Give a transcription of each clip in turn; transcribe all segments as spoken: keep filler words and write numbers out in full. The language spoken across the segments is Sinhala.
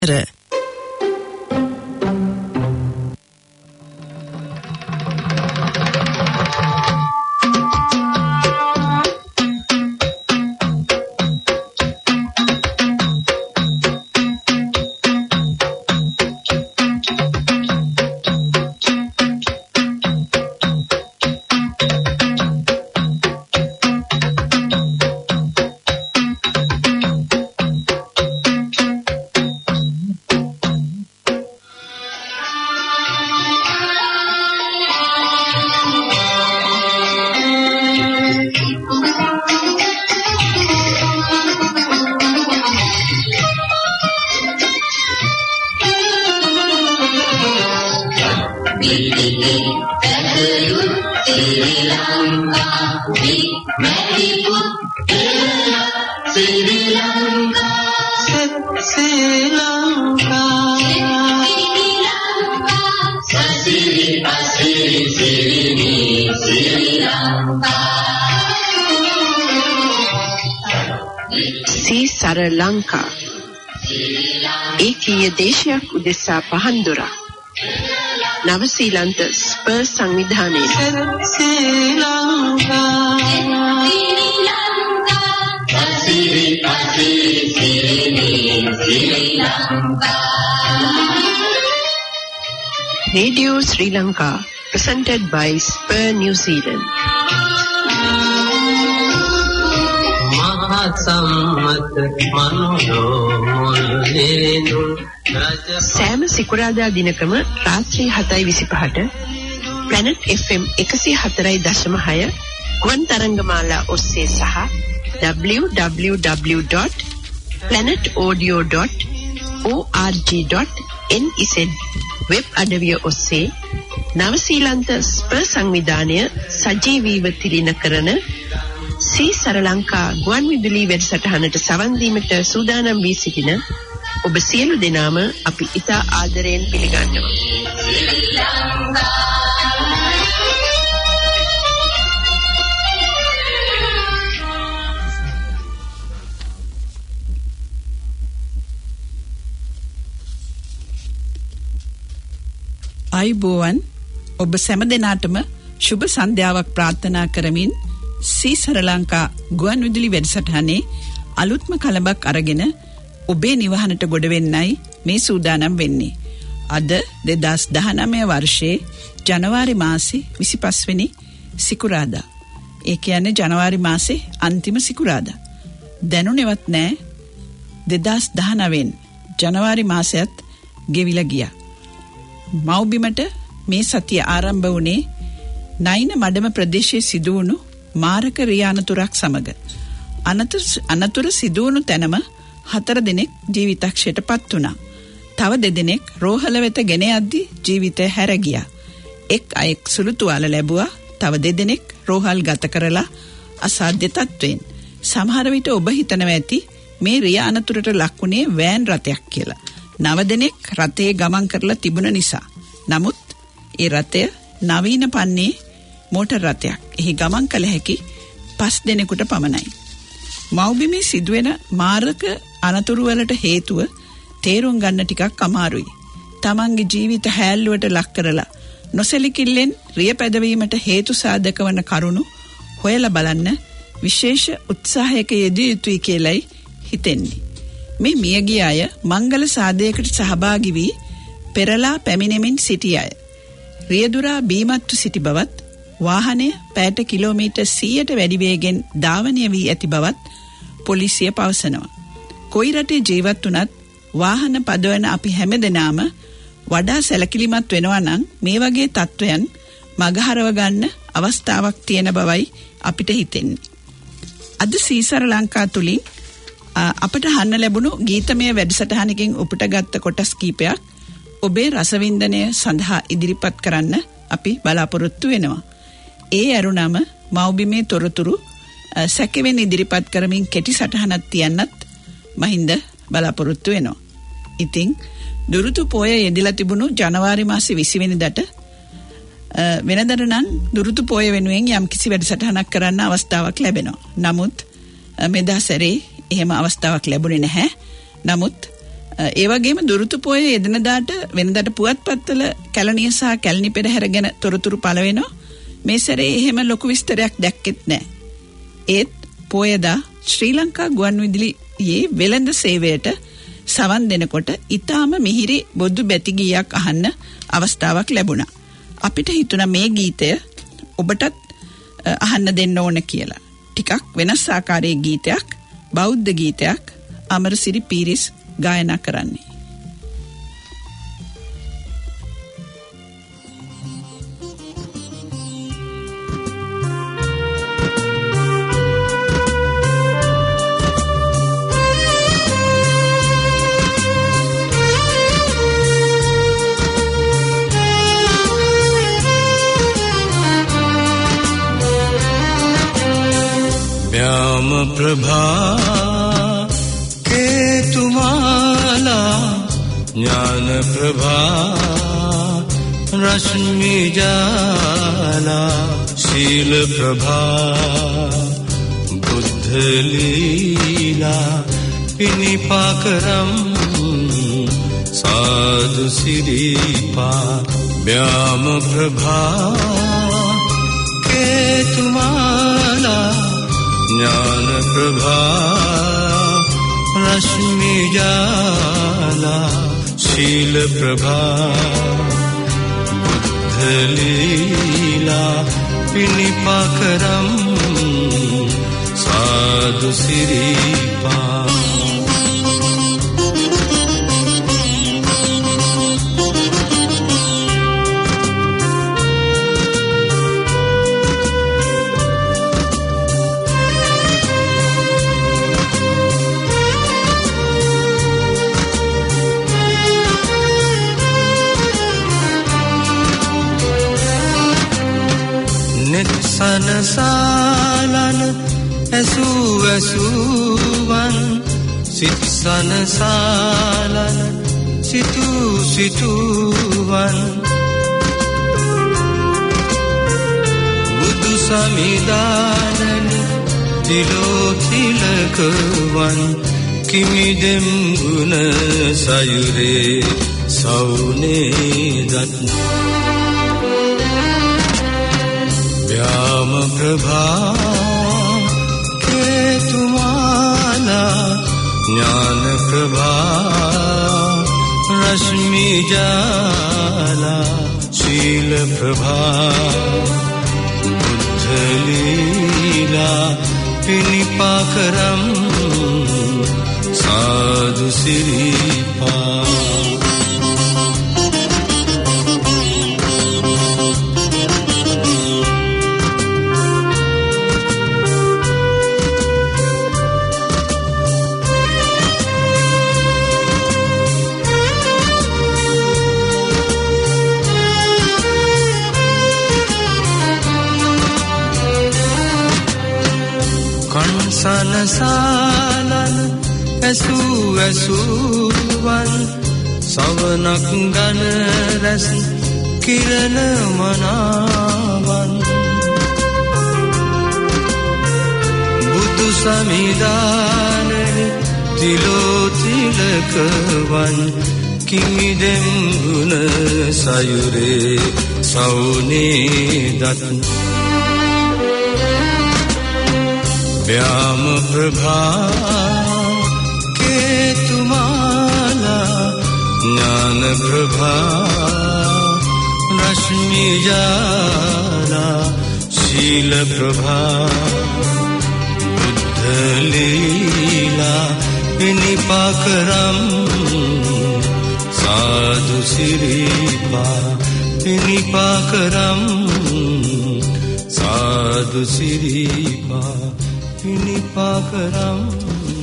ලංකා ඒකීය දේශයක් උදෙසා පහන් දොරක් නවසීලන්ත ස්පර් සංවිධානයේ ශ්‍රී Lanka Radio Sri Lanka presented by Spur New Zealand. සෑම සිකුරාදා දිනකම රාත්‍රී හතයි විසිපහට Planet F M එකසිය හතරයි දශම හය ගුවන් තරංගමාලා ඔස්සේ සහ w w w dot planet audio dot org dot n z web අඩවිය ඔස්සේ නවසීලන්ත ස්පර් සංවිධානය සජීවීව තිළින කරන සී සරලංකා ගුවන් විදුලි වැඩසටහනට සවන් දීමට සූදානම් වී සිටින ඔබ සියලු දෙනාම අපි ඉතා ආදරයෙන් පිළිගන්නවා. අයිබෝවන් ඔබ සෑම දෙනාටම සුබ සන්ධ්‍යාවක් ප්‍රාර්ථනා කරමින් සී සරලංකා ගුවන් විදුලි වැඩසටහනේ අලුත්ම කලබක් අරගෙන ඔබේ නිවහනට ගොඩ වෙන්නයි මේ සූදානම් වෙන්නේ. අද දෙදාස් දහනවය වර්ෂයේ ජනවාරි මාසේ විසිපස් වෙනි සිකුරාදා. ඒ කියන්නේ ජනවාරි මාසේ අන්තිම සිකුරාදා. දැනුනේවත් නෑ දෙදාස් දහනවයෙන් ජනවාරි මාසයත් ගෙවිලා ගියා. මව්බිමට මේ සතිය ආරම්භ වුණේ නයින මඩම ප්‍රදේශයේ සිදුවුණු මාරක රියානතුරක් සමග. අනතුරු අනතුරු සිදුවුණු තැනම හතර දෙනෙක් ජීවිතක්ෂයට පත් වුණා. තව දෙදෙනෙක් රෝහල වෙත ගෙන යද්දී ජීවිතය හැර ගියා. එක් අයෙක් සුළු තුවාල ලැබුවා. තව දෙදෙනෙක් රෝහල් ගත කරලා අසාධ්‍ය තත්වයෙන්. සමහර විට ඔබ හිතනවා ඇති මේ රියානතුරට ලක්ුණේ වෑන් රථයක් කියලා. නව දෙනෙක් රථයේ ගමන් කරලා තිබුණ නිසා. නමුත් ඒ රථය නවීන පන්නේ මෝටර් රථයක්. එහි ගමන් කළ හැකි පස් දෙනෙකුට පමණයි. මව්බිමේ සිදුවෙන මාරක අනතුරු වලට හේතුව තේරුම් ගන්න ටිකක් අමාරුයි. තමන්ගේ ජීවිත හැල්ලුවට ලක් කරලා නොසැලකිල්ලෙන් රිය පැදවීමට හේතු සාධක වන කරුණු හොයලා බලන්න විශේෂ උත්සාහයක යෙදිය යුතුයි කියලයි හිතෙන්නේ. මේ මියගිය අය මංගල සාදයකට සහභාගී වී පෙරලා පැමිණෙමින් සිටි අය. රියදුරා බීමත්ව සිටි බවත් වාහනය පැයට කිලෝමීටර් සීයට වැඩි වේගෙන් ධාවනය වී ඇති බවත් පොලිසිය පවසනවා. කොයි රටේ ජීවත් වුණත් වාහන පදවන අපි හැමදෙනාම වඩා සැලකිලිමත් වෙනවා නම් මේ වගේ තත්වයන් මගහරව ගන්න අවස්ථාවක් තියෙන බවයි අපිට හිතෙන්නේ. අද සීසර ලංකා තුලින් අපට අහන්න ලැබුණු ගීතමය වැඩසටහනකින් උපුටගත් කොටස් කීපයක් ඔබේ රසවින්දනය සඳහා ඉදිරිපත් කරන්න අපි බලාපොරොත්තු වෙනවා. ඒ අරුණම මව්බිමේ තොරතුරු සැකෙවෙන් ඉදිරිපත් කරමින් කෙටි සටහනක් තියන්නත් මහින්ද බලාපොරොත්තු වෙනවා. ඉතින් දුරුතු පෝය යෙදලා තිබුණු ජනවාරි මාසේ විසි වෙනිදාට වෙනදට නම් දුරුතු පෝය වෙනුවෙන් යම් කිසි වැඩසටහනක් කරන්න අවස්ථාවක් ලැබෙනවා. නමුත් මෙදා සැරේ එහෙම අවස්ථාවක් ලැබුණේ නැහැ. නමුත් ඒ වගේම දුරුතු පොය එදිනදාට වෙනදාට පුවත්පත්වල කැලණිය සහ කැලණි පෙරහැර ගැන තොරතුරු පළ වෙනවා. මේ සැරේ එහෙම ලොකු විස්තරයක් දැක්කෙත් නැහැ. ඒත් පොයදා ශ්‍රී ලංකා ගුවන්විදුලියේ වෙළඳ සේවයට සවන් දෙනකොට ඊටාම මිහිරි බොදු බැති ගීයක් අහන්න අවස්ථාවක් ලැබුණා. අපිට හිතුණා මේ ගීතය ඔබටත් අහන්න දෙන්න ඕන කියලා. ටිකක් වෙනස් ආකාරයේ ගීතයක්, බෞද්ධ ගීතයක් අමරසිරි පීරිස් ගායනා කරන්නේ. व्याम प्रभा के तुम्हारा ज्ञान प्रभा रश्मि जाला शील प्रभा बुद्ध लीला पिनिपाकरम साधु सिरीपा व्याम प्रभा के तुम्हारा ज्ञान प्रभा रश्मि जाला शील प्रभा बुद्ध लीला पिनिपाकरम साधु सिरीपा සනසාලන ඇසු ඇසුවන් සිත් සනසාලන සිතු සිතුවන් බුදු සමිදානනි තිලෝ තිලකවන් කිමිදෙම් ගුණ සයුරේ සෞනේ දත් व्याम प्रभा के तुम्हारा ज्ञान प्रभा रश्मि जाला शील प्रभा बुद्ध लीला पिनिपाकरम साधु सिरीपा සනසාලන ඇසු ඇසුවන් සවනක් ගන රැස් කිරණ මනාවන් බුදු සමිදානනි තිලෝ තිලකවන් කිමිදෙම් ගුණ සයුරේ සෞනේ දත් व्याम प्रभा के तुम्हारा ज्ञान प्रभा रश्मि जाला शील प्रभा बुद्ध लीला पिनिपाकरम साधु सिरीपा पिनिपाकरम साधु सिरीपा पिनिपाकरम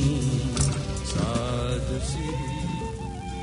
साधु सिरीपा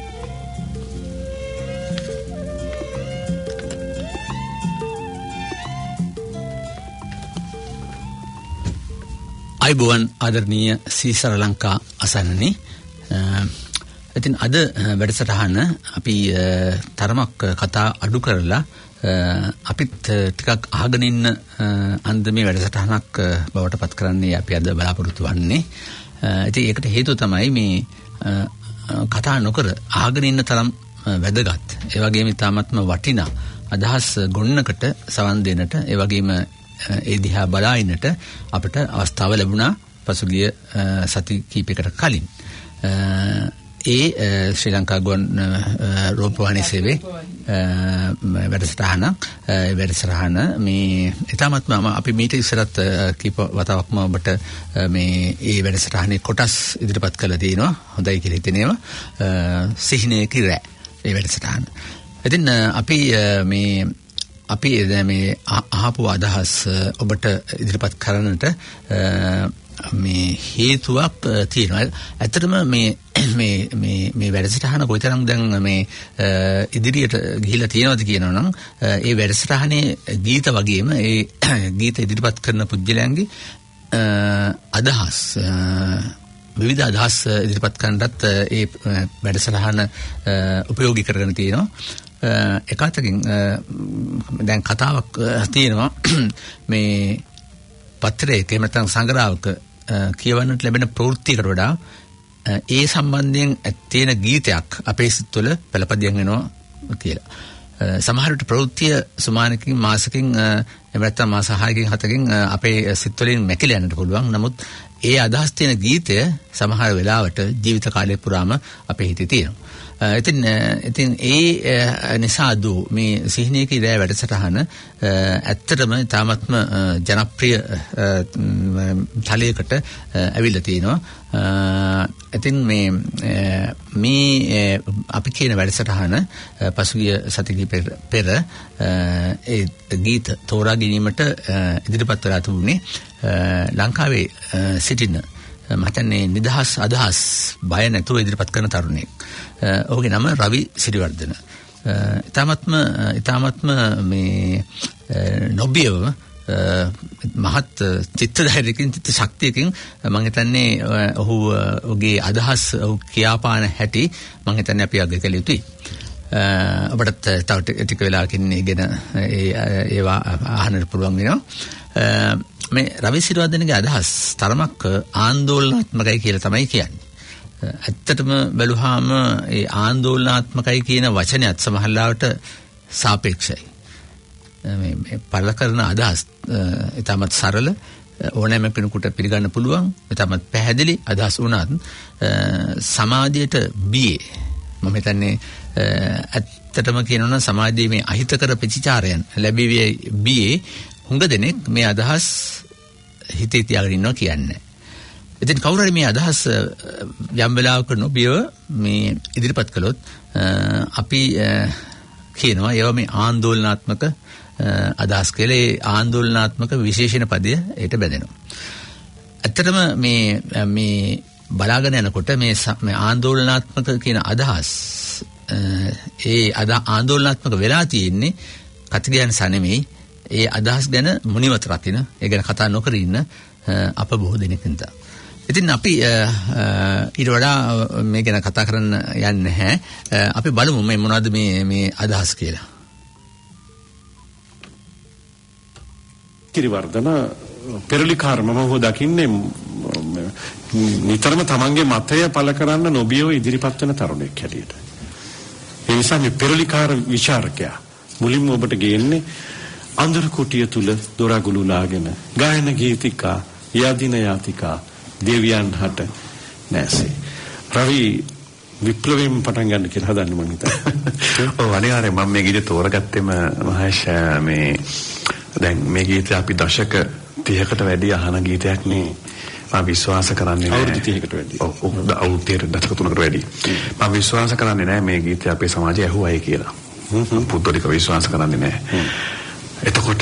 අයිබෝවන් ආදරණීය සීසර ලංකා අසන්නනි. ඉතින් අද වැඩසටහන අපි තරමක් කතා අඩු කරලා අපිත් ටිකක් අහගෙන ඉන්න අන්දමේ වැඩසටහනක් බවට පත් කරන්නේ අපි අද බලාපොරොත්තු වෙන්නේ. ඉතින් ඒකට හේතුව තමයි මේ කතා නොකර අහගෙන ඉන්න තරම් වැදගත්. ඒ වගේම ඉතාමත්ම වටිනා අදහස් ගොන්නකට සවන් දෙන්නට, ඒ වගේම ඒ දිහා බලා ඉන්නට අපට අවස්ථාව ලැබුණා පසුගිය සති කිහිපයකට කලින්. ඒ ශ්‍රී ලංකා ගුවන් රූපවාහිනී සේවයේ වැඩසටහනක්. ඒ වැඩසටහන මේ ඉතාමත්ම අපි මීට ඉස්සරත් කීප වතාවක්ම ඔබට මේ ඒ වැඩසටහනේ කොටස් ඉදිරිපත් කළා තියෙනවා. හොඳයි කියලා හිතෙනවා. සිහිනයේ කිරෑ ඒ වැඩසටහන. ඉතින් අපි මේ අපි මේ අහපු අදහස් ඔබට ඉදිරිපත් කරන්නට මේ හේතුවක් තියෙනවා. ඇත්තටම මේ මේ මේ මේ වැඩසටහන කොයිතරම් දැන් මේ ඉදිරියට ගිහිලා තියෙනවද කියනවා නම් ඒ වැඩසටහනේ ගීත වගේම ඒ ගීත ඉදිරිපත් කරන පුද්ගලයන්ගේ අදහස් විවිධ අදහස් ඉදිරිපත් කරන්නත් ඒ වැඩසටහන උපයෝගී කරගෙන තියෙනවා. එකතකින් දැන් කතාවක් තියෙනවා මේ පත්‍රයක එහෙම නැත්නම් සංග්‍රහයක කියවන්නට ලැබෙන ප්‍රවෘත්තියකට වඩා ඒ සම්බන්ධයෙන් තියෙන ගීතයක් අපේ සිත් තුළ පළපදියම් වෙනවා කියලා. සමහර විට ප්‍රවෘත්තිය සුමානකින් මාසකින් එහෙම නැත්නම් මාස හයකින් හතකින් අපේ සිත් වලින් මැකිලා යන්නට පුළුවන්. නමුත් ඒ අදහස් තියෙන ගීතය සමහර වෙලාවට ජීවිත කාලය පුරාම අපේ හිතේ තියෙනවා. ඉතින් ඉතින් ඒ නිසා දෝ මේ සිහිනයේ කිරෑ වැඩසටහන ඇත්තටම තාමත්ම ජනප්‍රිය තලයකට ඇවිල්ලා තිනවා. ඉතින් මේ මේ අපි කියන වැඩසටහන පසුගිය සති කිහිප පෙර ඒ ගීත තෝරා ගැනීමට ඉදිරිපත් වෙලා තිබුණේ ලංකාවේ සිටින මතන්නේ නිදහස් අදහස් බය නැතුව ඉදිරිපත් කරන තරුණයෙක්. ඔහුගේ නම රවි සිරිවර්ධන. ඊ타මත්ම ඊ타මත්ම මේ නොබියව මහත් චිත්ත ධෛර්යකින් චිත්ත ශක්තියකින් මම හිතන්නේ ඔහු ඔහුගේ අදහස් ඔහු කියාපාන හැටි මම හිතන්නේ අපි අගය කළ යුතුයි. අපට තව ටික වෙලාවකින් ඉගෙන ඒවා අහන්නට පුළුවන් වෙනවා. මේ රවි සිරිවර්ධනගේ අදහස් තරමක් ආందోලනාත්මකයි කියලා තමයි කියන්නේ. ඇත්තටම බැලුවාම ඒ ආందోලනාත්මකයි කියන වචනයත් සමහරවිට සාපේක්ෂයි. මේ මේ පළ කරන අදහස් ඊටමත් සරල ඕනෑම කෙනෙකුට පිළිගන්න පුළුවන්. ඊටමත් පැහැදිලි අදහස් වුණත් සමාජයට බියේ මම හිතන්නේ ඇත්තටම කියනවා නම් සමාජයේ මේ අහිතකර ප්‍රතිචාරයන් ලැබෙවි බියේ හුඟ දෙනෙක් මේ අදහස් හිතේ තියාගෙන ඉන්නවා කියන්නේ. ඉතින් කවුරු හරි මේ අදහස් යම් වෙලාවක නොබියව මේ ඉදිරිපත් කළොත් අපි කියනවා ඒවා මේ ආందోලනාත්මක අදහස් කියලා. ඒ ආందోලනාත්මක විශේෂණ පදය ඒට බැඳෙනවා. ඇත්තටම මේ මේ බලාගෙන යනකොට මේ මේ ආందోලනාත්මක කියන අදහස් ඒ අද ආందోලනාත්මක වෙලා තියෙන්නේ කතිගයන් සනෙමෙයි. ඒ අදහස් ගැන මුනිවත රකින්න, ඒ ගැන කතා නොකර ඉන්න අප බොහෝ දෙනෙක් ඉඳලා. ඉතින් අපි ඊට වඩා මේ ගැන කතා කරන්න යන්නේ නැහැ. අපි බලමු මේ මොනවද මේ මේ අදහස් කියලා. කිරිවර්ධන පෙරලිකාරම මම දකින්නේ නිතරම තමන්ගේ මතය පළ කරන්න නොබියව ඉදිරිපත් වෙන තරුණෙක් හැටියට. ඒ නිසා මේ පෙරලිකාර විචාරකයා මුලින්ම ඔබට ගේන්නේ අඳුරු කුටිය තුල දොරගුළු ලාගෙන ගායන ගීතිකා යදින යාතිකා දෙවියන් හට නැසේ. රවි විප්ලවයෙන් පටන් ගන්න කියලා හදන්නේ මම හිතන්නේ. ඔව් අනිවාර්යයෙන් මම මේ ගීතය තෝරගත්තෙම මහේෂ් මේ දැන් මේ ගීතය අපි දශක තිහකට වැඩි අහන ගීතයක් නේ. මම විශ්වාස කරන්නේ නැහැ. අවුරුදු තිහකට වැඩි. ඔව් ඔව් අවුරුදු දශක තුනකට වැඩි. මම විශ්වාස කරන්නේ නැහැ මේ ගීතය අපේ සමාජය ඇහුවයි කියලා. හ්ම් පුදුලික විශ්වාස කරන්නේ නැහැ. එතකොට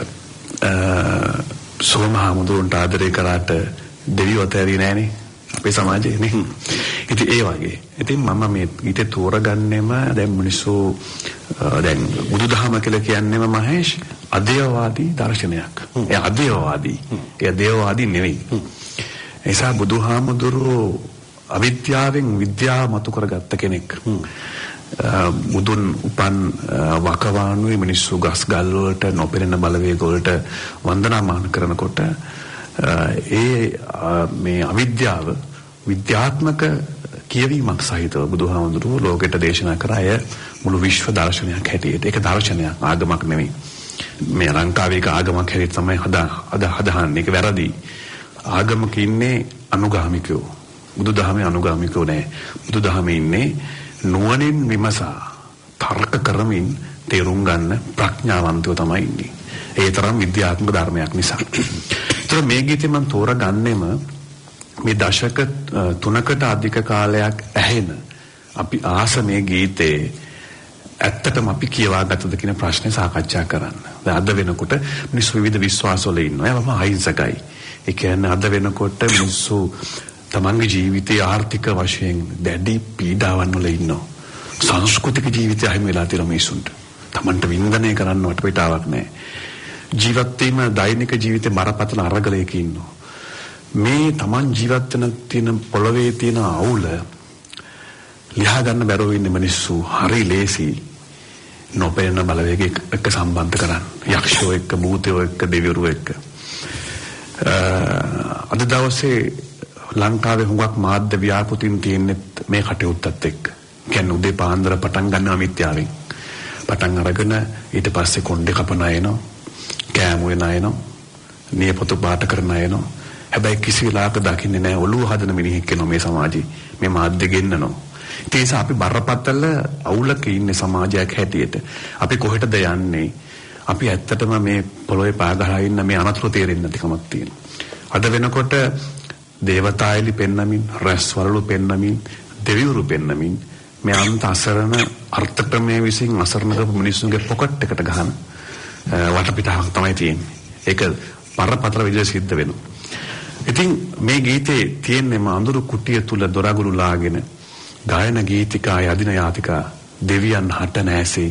සෝමහාමුදුරන්ට ආදරය කරාට දෙවියෝ අතහැරියේ නැහනේ අපේ සමාජයේ නේ. ඉතින් ඒ වගේ. ඉතින් මම මේ ගීතේ තෝරගන්නෙම දැන් මිනිස්සු දැන් බුදුදහම කියලා කියන්නේම මහේෂ් අදේවවාදී දර්ශනයක්. ඒ අදේවවාදී. ඒ දේවවාදී නෙවෙයි. ඒ නිසා බුදුහාමුදුරෝ අවිද්‍යාවෙන් විද්‍යාව මතු කරගත්ත කෙනෙක්. මුදුන් උපන් වකවානුවේ මිනිස්සු ගස් ගල් වලට නොපෙනෙන බලවේග වලට වන්දනාමාන කරනකොට ඒ මේ අවිද්‍යාව විද්‍යාත්මක කියවීමක් සහිතව බුදුහාමුදුරුවෝ ලෝකෙට දේශනා කරා අය මුළු විශ්ව දර්ශනයක් හැටියට. ඒක දර්ශනයක්, ආගමක් නෙමෙයි. මේ ලංකාවේ එක ආගමක් හැටියට තමයි හදා අද හදාන්නේ. ඒක වැරදි. ආගමක ඉන්නේ අනුගාමිකයෝ. බුදුදහමේ අනුගාමිකයෝ නෑ. බුදුදහමේ ඉන්නේ නුවණින් විමසා තර්ක කරමින් තේරුම් ගන්න ප්‍රඥාවන්තයෝ තමයි ඉන්නේ. ඒ තරම් විද්‍යාත්මක ධර්මයක් නිසා. ඒතර මේ ගීතේ මම තෝරගන්නෙම මේ දශක තුනකට අධික කාලයක් ඇහෙන අපි ආස මේ ගීතේ ඇත්තටම අපි කියවා ගත්තද කියන ප්‍රශ්නේ සාකච්ඡා කරන්න. දැන් අද වෙනකොට මිනිස්සු විවිධ විශ්වාසවල ඉන්නවා. ඒවම අහිංසකයි. ඒ කියන්නේ අද වෙනකොට මිනිස්සු තමන්ගේ ජීවිතයේ ආර්ථික වශයෙන් දැඩි පීඩාවන් වල ඉන්නවා. සංස්කෘතික ජීවිතය අහිමි වෙලා තියෙන මිනිසුන්ට. තමන්ට වින්දනය කරන්න වටපිටාවක් නැහැ. ජීවත් වීම දෛනික ජීවිතේ බරපතල අරගලයක ඉන්නවා. මේ තමන් ජීවත් වෙන තියෙන පොළවේ තියෙන අවුල ලියා ගන්න බැරුව ඉන්න මිනිස්සු හරි ලේසි නොපෙනෙන බලවේගයක එක්ක සම්බන්ධ කරන්න. යක්ෂයෝ එක්ක, භූතයෝ එක්ක, දෙවිවරු එක්ක. අද දවසේ ලංකාවේ හුඟක් මාධ්‍ය ව්‍යාපෘතීන් තියෙන්නේ මේ කටයුත්තත් එක්ක. කියන්නේ උදේ පාන්දර පටන් ගන්නවා මිත්‍යාවෙන්. පටන් අරගෙන ඊට පස්සේ කොණ්ඩේ කපන අයනවා, කෑමුවේ නයනවා, නියපොතු පාට කරන අයනවා. හැබැයි කිසි වෙලාවක දකින්නේ නැහැ ඔළුව හදන මිනිහෙක් කෙනා මේ සමාජේ. මේ මාධ්‍ය ගෙන්නනවා. ඒ නිසා අපි බරපතල අවුලක ඉන්නේ සමාජයක් හැටියට. අපි කොහෙටද යන්නේ? අපි ඇත්තටම මේ පොළොවේ පාගහලා ඉන්න මේ අනතුරු තේරෙන්නේ නැති කමක් තියෙනවා. අද වෙනකොට දේවතායලි පෙන්නමින්, රැස්වලලු පෙන්නමින්, දෙවිවරු පෙන්නමින් මේ අන්ත අසරණ අර්ථක්‍රමයේ විසින් අසරණ කරපු මිනිස්සුන්ගේ පොකට් එකට ගහන වටපිටාවක් තමයි තියෙන්නේ. ඒක බරපතල විදිහට සිද්ධ වෙනවා. ඉතින් මේ ගීතේ තියෙන්නේම අඳුරු කුටිය තුල දොරගුළු ලාගෙන ගායන ගීතිකා යදින යාතිකා දෙවියන් හට නැසී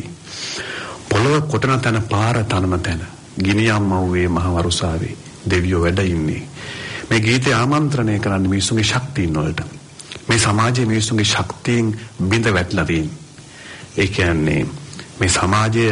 පොළව කොටන තන පාර තනම තන ගිනියම් මව්වේ මහ වරුසාවේ දෙවියෝ වැඩ ඉන්නේ. මේ ගීතේ ආමන්ත්‍රණය කරන්නේ මිනිසුන්ගේ ශක්තියින් වලට. මේ සමාජයේ මිනිසුන්ගේ ශක්තියින් බිඳ වැටලා තියෙන. ඒ කියන්නේ මේ සමාජය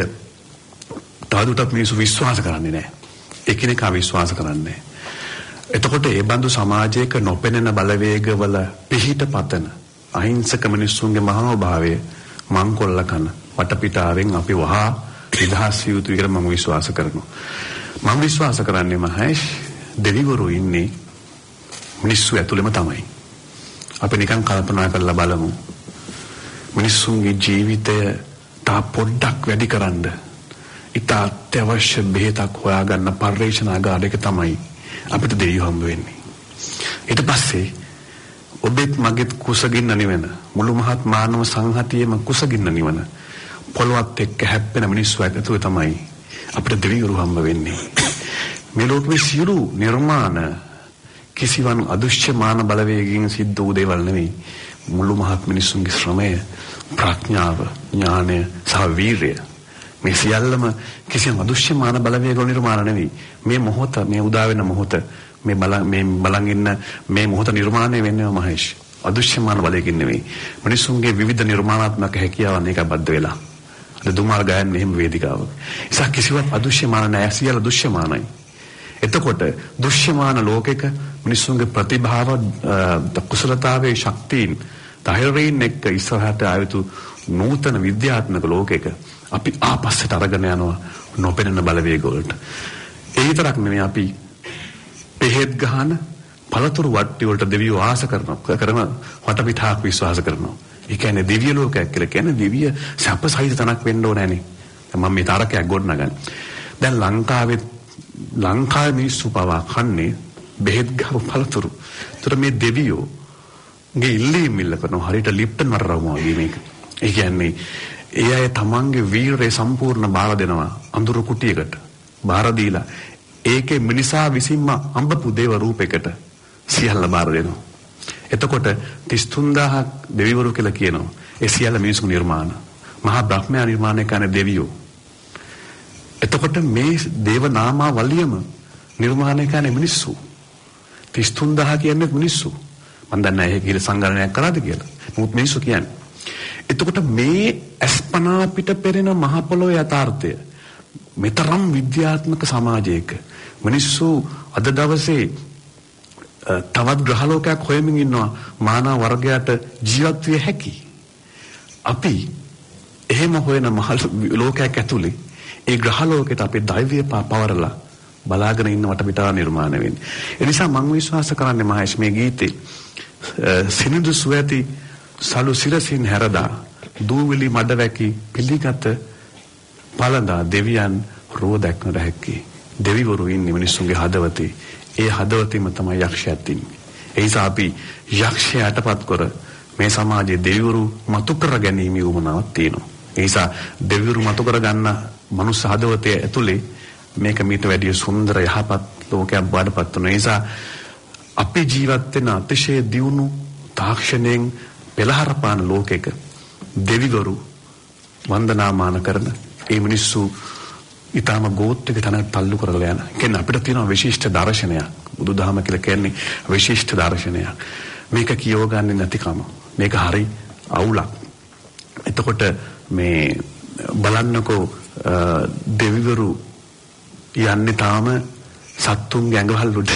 තවදුරටත් මිනිස්සු විශ්වාස කරන්නේ නැහැ. එකිනෙකා විශ්වාස කරන්නේ නැහැ. එතකොට ඒ බඳු සමාජයක නොපෙනෙන බලවේගවල පිහිට පතන අහිංසක මිනිස්සුන්ගේ මහාභාවය මංකොල්ල කන වටපිටාවෙන් අපි වහා නිදහස් විය යුතුයි කියලා මම විශ්වාස කරනවා. මම විශ්වාස කරන්නේ මහේෂ් දෙවිවරු ඉන්නේ මිනිස්සු ඇතුළෙම තමයි. අපි නිකන් කල්පනා කරලා බලමු. මිනිස්සුන්ගේ ජීවිතය තා පොඩ්ඩක් වැඩි කරන්න ඉතා අත්‍යවශ්‍ය බෙහෙතක් හොයාගන්න පර්යේෂණාගාරයක තමයි අපිට දෙවියෝ හම්බ වෙන්නේ. ඊට පස්සේ ඔබෙත් මගෙත් කුසගින්න නිවන මුළු මහත් මානව සංහතියේම කුසගින්න නිවන පොළොවත් එක්ක හැප්පෙන මිනිස්සු ඇතුළේ තමයි අපිට දෙවිවරු හම්බ වෙන්නේ. මේ ලෝකෙ සියලු නිර්මාණ කිසිවන් අදුෂ්‍යමාන බලවේගයෙන් සිද්ධ වූ දේවල් නෙවෙයි. මුළු මහත් මිනිස්සුන්ගේ ශ්‍රමය, ප්‍රඥාව, ඥානය සහ වීරිය මේ සියල්ලම කිසියම් අදුෂ්‍යමාන බලවේගවල නිර්මාණ නෙවෙයි. මේ මොහොත, මේ උදා වෙන මොහොත, මේ බල මේ බලන් ඉන්න මේ මොහොත නිර්මාණය වෙන්නේ මහේෂ්. අදුෂ්‍යමාන බලයකින් නෙවෙයි. මිනිසුන්ගේ විවිධ නිර්මාණාත්මක හැකියාවන් එක බද්ධ වෙලා. අද දුමාල් ගයන්නේ එහෙම වේදිකාවක. ඒසක් කිසිවක් අදුෂ්‍යමාන නැහැ. සියල්ල දුෂ්‍යමානයි. එතකොට දුෂ්‍යමාන ලෝකෙක මිනිසුන්ගේ ප්‍රතිභාව, කුසලතාවයේ ශක්තියින් ධෛර්යයෙන් එක්ක ඉස්සරහට ආයතු නූතන විද්‍යාත්මක ලෝකෙක අපි ආපස්සට අරගෙන යනවා නොපෙනෙන බලවේග වලට. ඒ විතරක් නෙමෙයි අපි පෙහෙත් ගහන පළතුරු වට්ටි වලට දෙවියෝ ආස කරනවා කරන වටපිටාවක් විශ්වාස කරනවා. ඒ කියන්නේ දිව්‍ය ලෝකයක් කියලා කියන්නේ දිව්‍ය සැපසහිත තනක් වෙන්න ඕනේ නෑනේ. මම මේ තරකයක් ගොඩනගන්නේ. දැන් ලංකාවේ ලංකාවේ මිනිස්සු පවා කන්නේ බෙහෙත් ගහපු පළතුරු. ඒතර මේ දෙවියෝ ගේ ඉල්ලීම් ඉල්ල කරනවා හරියට ලිප්ටන් වරරවුවා වගේ මේක. ඒ කියන්නේ ඒ අය තමන්ගේ වීරය සම්පූර්ණ බාර දෙනවා අඳුරු කුටියකට. බාර දීලා ඒකේ මිනිසා විසින්ම අඹපු දේව රූපයකට සියල්ල බාර දෙනවා. එතකොට තිස් තුන් දහසක් දෙවිවරු කියලා කියනවා. ඒ සියල්ල මිනිසු නිර්මාණ. මහා බ්‍රහ්මයා නිර්මාණය කරන දෙවියෝ. එතකොට මේ දේව නාමාවලියම නිර්මාණය කරන මිනිස්සු. තිස් තුන් දහස කියන්නේ මිනිස්සු. මම දන්නේ නැහැ ඒක කියලා සංගණනයක් කරාද කියලා. නමුත් මිනිස්සු කියන්නේ. එතකොට මේ අස්පනා පිට පෙරෙන මහ පොළොවේ යථාර්ථය මෙතරම් විද්‍යාත්මක සමාජයක මිනිස්සු අද දවසේ තවත් ග්‍රහලෝකයක් හොයමින් ඉන්නවා මානව වර්ගයට ජීවත් විය හැකි. අපි එහෙම හොයන මහ ලෝකයක් ඇතුලේ ඒ ග්‍රහලෝකයට අපේ දෛවය පවරලා බලාගෙන ඉන්න වටපිටාව නිර්මාණය වෙන්නේ. ඒ නිසා මම විශ්වාස කරන්නේ මහේෂ් මේ ගීතේ සිනිඳු සුවැති සලු සිරසින් හැරදා දූවිලි මඩ වැකි පිළිගත පළඳා දෙවියන් රෝ දැක්නට හැකි. දෙවිවරු ඉන්නේ මිනිස්සුන්ගේ හදවතේ. ඒ හදවතේම තමයි යක්ෂයත් ඉන්නේ. ඒ නිසා අපි යක්ෂයාටපත් කර මේ සමාජයේ දෙවිවරු මතු කර ගැනීම උවමනාවක් තියෙනවා. ඒ නිසා දෙවිවරු මතු කර ගන්න මනුස්ස හදවතේ ඇතුලේ මේක මීට වැඩිය සුන්දර යහපත් ලෝකයක් බාටපත් වෙන නිසා අපි ජීවත් වෙන අතිශය දියුණු තාක්ෂණයෙන් පෙළහර පාන ලෝකයක දෙවිවරු වන්දනාමාන කරන ඒ මිනිස්සු ඊටම ගෝත්‍රික තැනට තල්ලු කරලා යන. කියන්නේ අපිට තියෙන විශිෂ්ට දර්ශනයක්. බුදුදහම කියලා කියන්නේ විශිෂ්ට දර්ශනයක්. මේක කියව ගන්නේ නැතිකම. මේක හරි අවුලක්. එතකොට මේ බලන්නකෝ දෙවිවරු යන්නේ තාම සත්තුන්ගේ ඇඟවල් උඩ.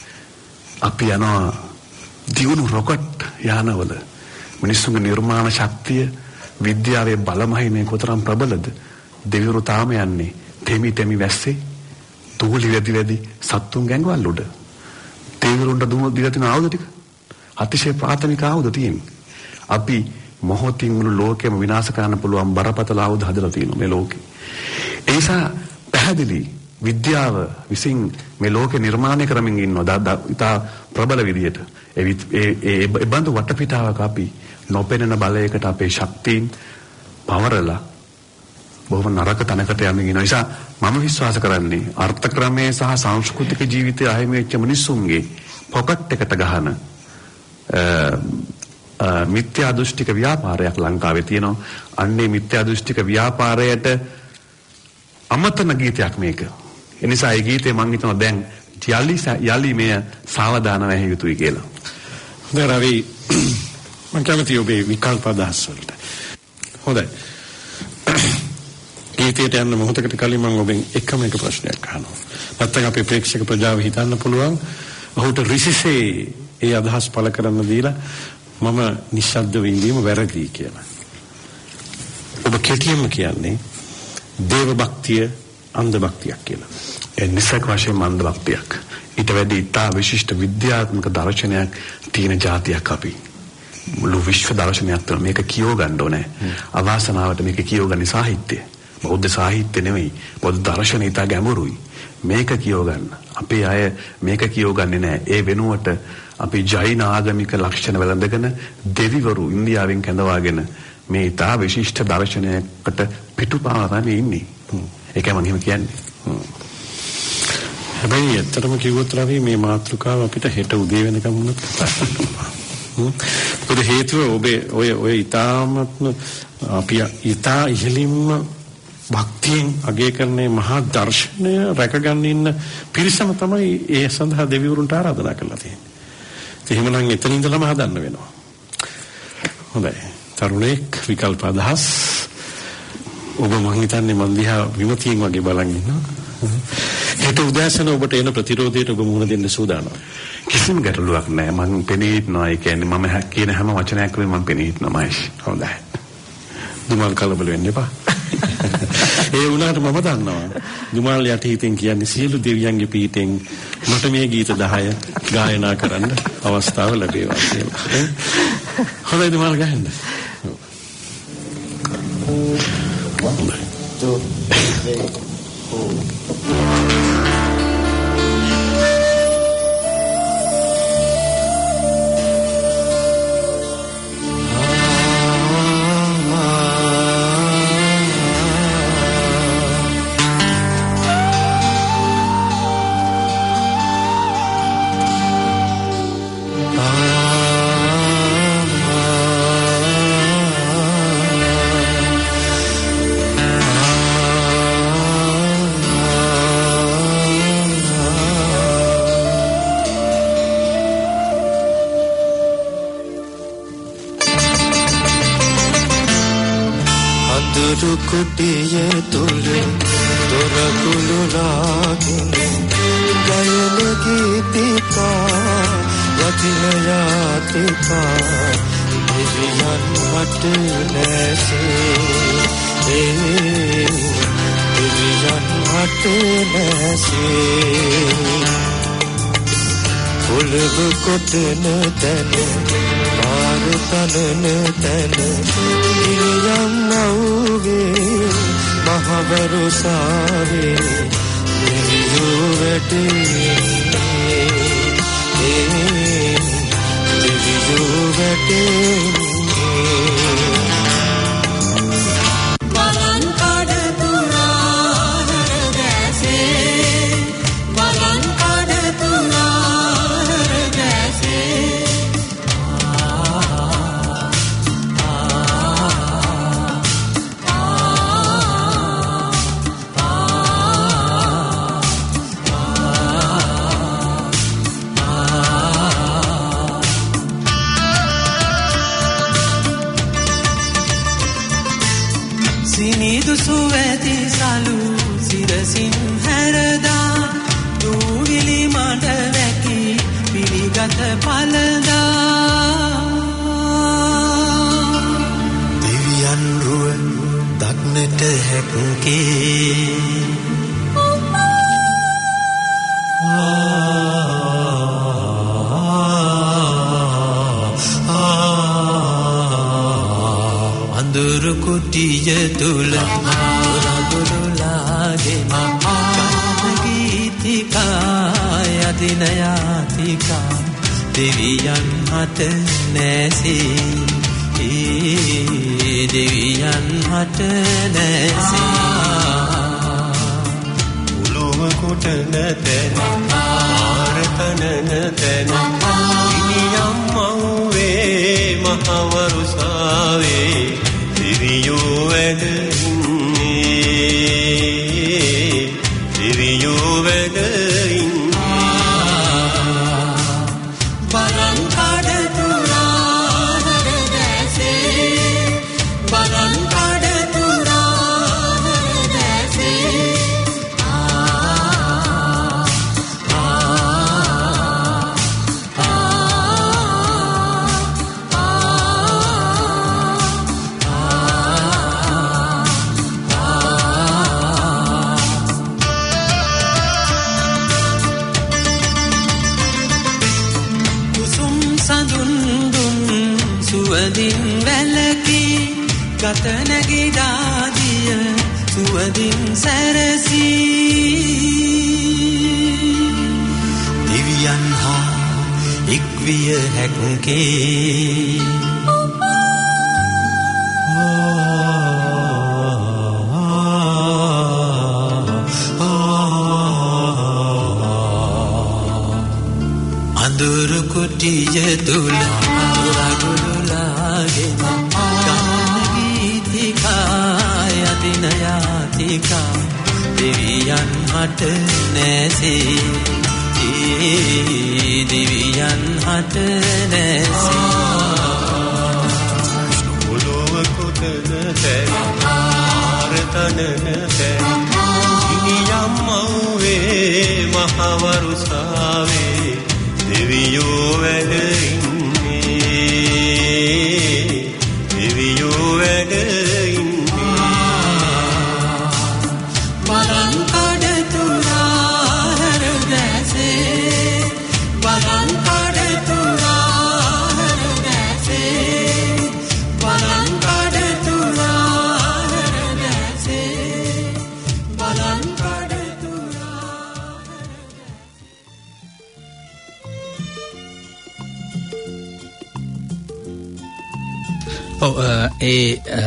අපි යනවා දියුණු රොකට් යානවල. මිනිස්සුන්ගේ නිර්මාණ ශක්තිය විද්‍යාවේ බලමහිමේ කොතරම් ප්‍රබලද. දෙවිවරු තාම යන්නේ තෙමි තෙමි වැස්සේ තුගලි වැඩි වැඩි සත්තුන්ගේ ඇඟවල් උඩ. දෙවිවරුන්ට දුම දීලා තියෙන ආයුධ ටික අතිශය ප්‍රාථමික ආයුධ තියෙන්නේ. අපි මොහොතින් මුළු ලෝකෙම විනාශ කරන්න පුළුවන් බරපතල ආයුධ හදලා තියෙනවා මේ ලෝකේ. ඒ නිසා පැහැදිලි විද්‍යාව විසින් මේ ලෝකෙ නිර්මාණය කරමින් ඉන්නවා ඉතා ප්‍රබල විදියට. ඒ ඒ ඒ බඳු වටපිටාවක අපි නොපෙනෙන බලයකට අපේ ශක්තියින් පවරලා බොහොම නරක තැනකට යමින් ඉනවා. නිසා මම විශ්වාස කරන්නේ අර්ථක්‍රමයේ සහ සංස්කෘතික ජීවිතය අහිමි වෙච්ච මිනිස්සුන්ගේ පොකට් එකට ගහන මිත්‍යා දෘෂ්ටික ව්‍යාපාරයක් ලංකාවේ තියෙනවා. අන්නේ මිත්‍යා දෘෂ්ටික ව්‍යාපාරයට අමතන ගීතයක් මේක. ඒ නිසා ඒ ගීතේ මම හිතනවා දැන් යලි යලි මෙය සාවධානව ඇහිය යුතුයි කියලා. හොඳයි රවි, මම කැමති ඔබේ විකල්ප අදහස් වලට. හොඳයි. ගීතයට යන්න මොහොතකට කලින් මම ඔබෙන් එකම එක ප්‍රශ්නයක් අහනවා. නැත්නම් අපේ ප්‍රේක්ෂක ප්‍රජාව හිතන්න පුළුවන් ඔහුට රිසිසේ ඒ අදහස් පළ කරන්න දීලා මම නිශ්ශබ්ද වෙන්නීම වැරදි කියලා. ඔබ කෙටියෙන්ම කියන්නේ දේව භක්තිය අන්ධ භක්තියක් කියලා. ඒ නිසක වශයෙන් අන්ධ භක්තියක්. ඊට වැඩි ඉතා විශිෂ්ට විද්‍යාත්මක දර්ශනයක් තියෙන જાතියක් අපි. මුළු විශ්ව දර්ශනයක් තුළ මේක කියව ගන්න ඕනේ. අවාසනාවට මේක කියව ගන්න සාහිත්‍යය. බෞද්ධ සාහිත්‍ය නෙවෙයි. බෞද්ධ දර්ශනය ඉතා ගැඹුරුයි. මේක කියව ගන්න. අපේ අය මේක කියව ගන්නේ නැහැ. ඒ වෙනුවට අපි ජෛන ආගමික ලක්ෂණ වැළඳගෙන දෙවිවරු ඉන්දියාවෙන් කැඳවාගෙන මේ ඉතා විශිෂ්ට දර්ශනයකට පිටුපාවරම ඉන්නේ. ඒකයි මම එහෙම කියන්නේ. හැබැයි ඇත්තටම කිව්වොත් රවි මේ මාතෘකාව අපිට හෙට උදේ වෙනකම් වුණත් කතා කරන්න පුළුවන්. මොකද හේතුව ඔබේ ඔය ඔය ඊ타මත්ම අපි ඊතා ඉහළින්ම භක්තියෙන් අගය කරන මහා දර්ශනය රැකගන්න ඉන්න පිරිසම තමයි ඒ සඳහා දෙවිවරුන්ට ආරාධනා කරලා තියෙන්නේ. එහෙමනම් එතන ඉඳලම හදන්න වෙනවා. හොඳයි. තරුණෙක් විකල්ප අදහස් ඔබ මං හිතන්නේ මන් දිහා විමතියෙන් වගේ බලන් ඉන්නවා. හෙට උදෑසන ඔබට එන ප්‍රතිරෝධයට ඔබ මුහුණ දෙන්න සූදානම්. කිසිම ගැටලුවක් නැහැ. මං පෙනී හිටනවා. ඒ කියන්නේ මම කියන හැම වචනයක්ම මං පෙනී හිටනවා මහේෂ්. හොඳයි. දුමාල් කලබල වෙන්න එපා. ඒ වුණාට මම දන්නවා. දුමාල් යටිහිතෙන් කියන්නේ සියලු දෙවියන්ගේ පීඨෙන් මට මේ ගීත දහය ගායනා කරන්න අවස්ථාව ලැබේවා කියලා. හොඳයි දුමාල් ගහන්න. One, two, three, four. කුටියේ තුල දොරකුළු රාගින ගයන ගීතිකා වදින යාතිකා දෙවියන් වට නැසේ දෙවියන් වට නැසේ පොළව කොටන තැන පාර තනන තැන ඉරියම් අවුවේ මහවරුසාවේ දෙවියෝ වැටේ දෙවියෝ වැටේ සිනිදු සුවැති සලු සිරසින් හැරදා දූවිලි මඩ වැකි පිළිගත පළදා දෙවියන් රුව දක්නට හැක්කේ අඳුරු කුටිය තුල රගුරුලාගෙන කන ගීතිකා යදින යාතිකා දෙවියන් හට නැසී ඒ දෙවියන් හට නැසී උලුව කොටන තැන ආරතනන තැන ඉනියම් මව්වේ මහවරුසාවේ දිවියෝ වැඩ ඉන්නේ දිවියෝ වැඩ ඉන්නේ බලන් කඩ තුරා දැසේ බලන් කඩ තුරා දැසේ සුවදින් වැලකි ගත නැගිඩාදිය සුවදින් සැරසී දෙවියන් හා එක්විය හැක්කේ අඳුරු කුටිය තුල රගුරුලාගෙන කන ගීතිකා යදින යාතිකා දෙවියන් හට නැසී ඒ දෙවියන් හට නැසී උලුව කොටන තැන ආරතනන තැන ඉනියම් මව්වේ මහවරුසාවේ දෙවියෝ වැඩ ඉන්නේ දෙවියෝ වැඩ ඉන්නේ බලන් කඩ තුරා දැසේ බලන් කඩ තුරා දැසේ බලන් කඩ තුරා දැසේ බලන් කඩ ඔව් ඒ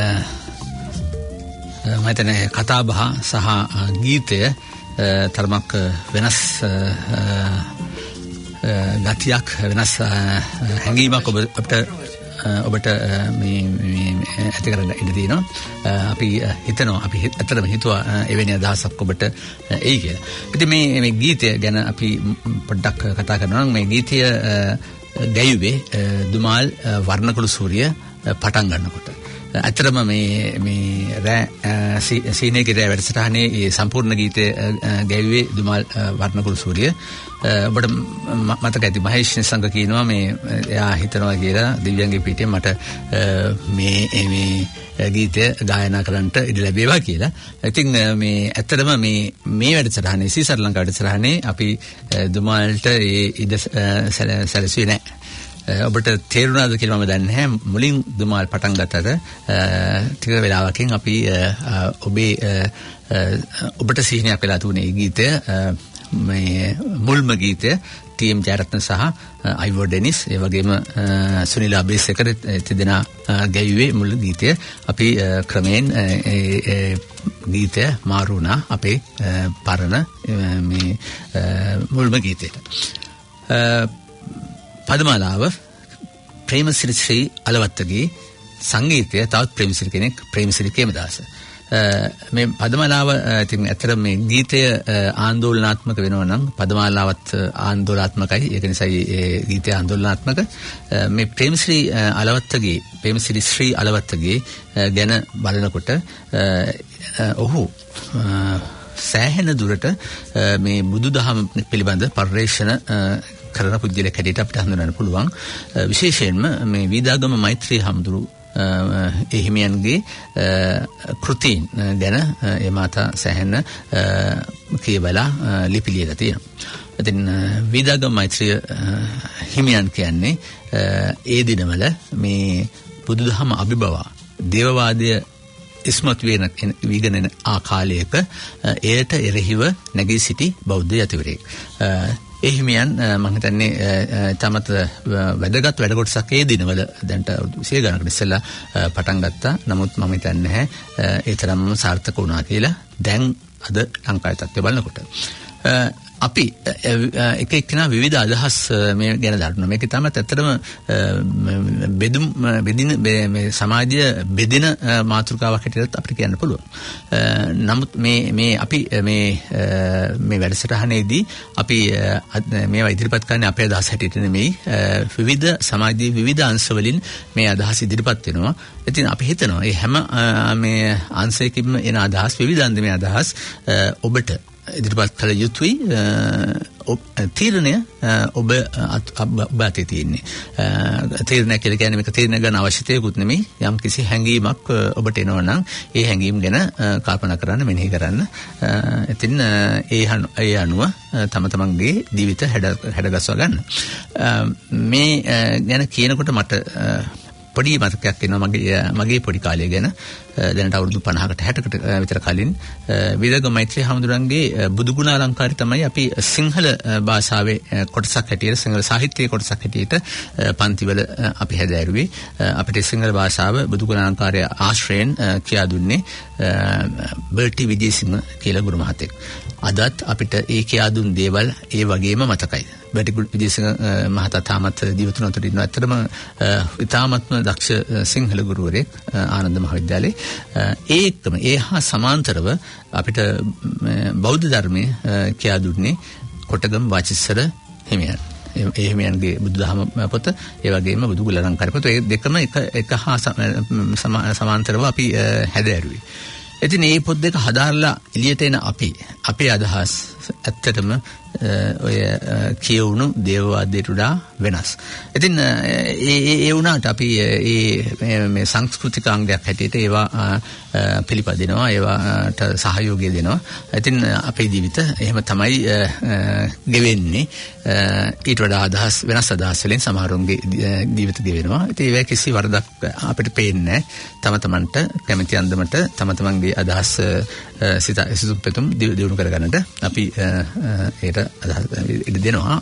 මම හිතන්නේ කතාබහ සහ ගීතය තරමක් වෙනස් ගතියක් වෙනස් හැඟීමක් ඔබ අපිට ඔබට මේ ඇති කරන්න ඉඩ තියෙනවා අපි හිතනවා අපි ඇත්තටම හිතුවා එවැනි අදහසක් ඔබට එයි කියලා. ඉතින් මේ මේ ගීතය ගැන අපි පොඩ්ඩක් කතා කරනවා නම් මේ ගීතය ගැයුවේ දුමාල් වර්ණකුළු සූරිය පටන් ගන්නකොට. ඇත්තටම මේ මේ රෑ සීනේ ගිරේ වැඩසටහනේ ඒ සම්පූර්ණ ගීතය ගැයුවේ දුමාල් වර්ණකුරු සූරිය. ඔබට මතක ඇති මහේෂ් සංඝ කියනවා මේ එයා හිතනවා කියලා දිව්‍යංගේ පිටින් මට මේ මේ ගීතය ගායනා කරන්නට ඉඩ ලැබේවා කියලා. ඉතින් මේ ඇත්තටම මේ මේ වැඩසටහනේ සීසර් ලංකා වැඩසටහනේ අපි දුමාල්ට ඒ ඉඩ සැලසුවේ නැහැ. ඔබට තේරුණාද කියලා මම දන්නේ නැහැ. මුලින් දුමාල් පටන් ගත්තට ටික වෙලාවකින් අපි ඔබේ ඔබට සිහිනයක් වෙලා තුනේ ගීතය මේ මුල්ම ගීතය ටීඑම් ජයරත්න සහ අයිවෝ ඩෙනිස් ඒ වගේම සුනිල් අබේසේකර දෙදෙනා ගැයුවේ මුල් ගීතය අපි ක්‍රමයෙන් ඒ ගීතය මාරු වුණා අපේ පරණ මේ මුල්ම ගීතයට. පදමාලාව ප්‍රේමසිරි ශ්‍රී අලවත්තගේ සංගීතය තවත් ප්‍රේමසිරි කෙනෙක් ප්‍රේමසිරි කේමදාස. මේ පදමාලාව ඉතින් ඇත්තට මේ ගීතය ආందోලනාත්මක වෙනවා නම් පදමාලාවත් ආందోලනාත්මකයි. ඒක නිසා මේ ගීතය ආందోලනාත්මක. මේ ප්‍රේමසිරි අලවත්තගේ ප්‍රේමසිරි ශ්‍රී අලවත්තගේ ගැන බලනකොට ඔහු සෑහෙන දුරට මේ බුදුදහම පිළිබඳ පරිශ්‍රණ කරන පුද්ගලයෙක් හැටියට අපිට හඳුනන්න පුළුවන්. විශේෂයෙන්ම මේ වීදාගම මෛත්‍රී හමුදුරු එහිමියන්ගේ කෘතීන් ගැන ඒ මාතා සෑහෙන කියවලා ලිපි ලියලා තියෙනවා. ඉතින් වීදාගම මෛත්‍රී හිමියන් කියන්නේ ඒ දිනවල මේ බුදුදහම අභිබව දේවවාදය ඉස්මතු වෙන වීගෙන යන ආකාලයක එයට එරෙහිව නැගී සිටි බෞද්ධ යතිවරයෙක්. ඒ හිමියන් මම හිතන්නේ තමත් වැදගත් වැඩ කොටසක් ඒ දිනවල දැන්ට සිය ගණනකට ඉස්සෙල්ලා පටන් ගත්තා. නමුත් මම හිතන්නේ නැහැ ඒ තරම්ම සාර්ථක වුණා කියලා. දැන් අද ලංකාවේ තත්ත්වය බලනකොට අපි එක එක්කෙනා විවිධ අදහස් මේ ගැන දක්වනවා. මේක තමයි ඇත්තටම බෙදුම් බෙදින මේ සමාජය බෙදින මාතෘකාවක් හැටියට අපිට කියන්න පුළුවන්. නමුත් මේ මේ අපි මේ මේ වැඩසටහනේදී අපි මේවා ඉදිරිපත් කරන්නේ අපේ අදහස් හැටියට නෙමෙයි. විවිධ සමාජයේ විවිධ අංශවලින් මේ අදහස් ඉදිරිපත් වෙනවා. ඉතින් අපි හිතනවා මේ හැම මේ අංශයකින්ම එන අදහස් විවිධ අන්දමේ අදහස් ඔබට ඉදිරිපත් කළ යුතුයි. තීරණය ඔබ ඔබ අතේ තියෙන්නේ. තීරණය කියලා කියන්නේ මේක තීරණය ගන්න අවශ්‍යතාවයකුත් නෙමෙයි. යම් කිසි හැඟීමක් ඔබට එනවා නම් ඒ හැඟීම් ගැන කල්පනා කරන්න, මෙනෙහි කරන්න. ඉතින් ඒ ඒ අනුව තම තමන්ගේ ජීවිත හැඩ හැඩගස්වා ගන්න. මේ ගැන කියනකොට මට පොඩි මතකයක් එනවා මගේ මගේ පොඩි කාලය ගැන. දැනට අවුරුදු පනහකට හැටකට විතර කලින් වීදාගම මෛත්‍රී හමුදුරන්ගේ බුදුගුණ අලංකාරය තමයි අපි සිංහල භාෂාවේ කොටසක් හැටියට සිංහල සාහිත්‍යයේ කොටසක් හැටියට පන්තිවල අපි හැදෑරුවේ. අපිට සිංහල භාෂාව බුදුගුණ අලංකාරය ආශ්‍රයෙන් කියා දුන්නේ බර්ටි විජේසිංහ කියලා ගුරු මහත්තයෙක්. අදත් අපිට ඒ කියා දුන් දේවල් ඒ වගේම මතකයි. බර්ටි විජේසිංහ මහතා තාමත් ජීවිතුන් අතර ඉන්නවා. ඇත්තටම ඉතාමත්ම දක්ෂ සිංහල ගුරුවරයෙක් ආනන්ද මහාවිද්‍යාලයේ. ඒ එක්කම ඒ හා සමාන්තරව අපිට බෞද්ධ ධර්මයේ කියා දුන්නේ කොටගම වාචිස්සර හිමියන්. ඒ හිමියන්ගේ බුදුදහම පොත ඒ වගේම බුදුගුණ අලංකාර පොත ඒ දෙකම එක එක හා සමාන්තරව අපි හැදෑරුවේ. ඉතින් මේ පොත් දෙක හදාarලා එළියට එන අපි අපේ අදහස් ඇත්තටම ඔය කියවුණු දේවවාදයට වඩා වෙනස්. ඉතින් ඒ ඒ වුණාට අපි ඒ මේ සංස්කෘතික අංගයක් හැටියට ඒවා පිළිපදිනවා, ඒවාට සහයෝගය දෙනවා. ඉතින් අපේ ජීවිත එහෙම තමයි ගෙවෙන්නේ. ඊට වඩා අදහස් වෙනස් අදහස් වලින් සමහරුන්ගේ ජීවිත ගෙවෙනවා. ඉතින් ඒක කිසි වරදක් අපිට පේන්නේ නැහැ. තම තමන්ට කැමති අන්දමට තම තමන්ගේ අදහස් සිත සිතුම් පෙතුම් දියුණු කරගන්නට අපි ඒට ඉඩ දෙනවා.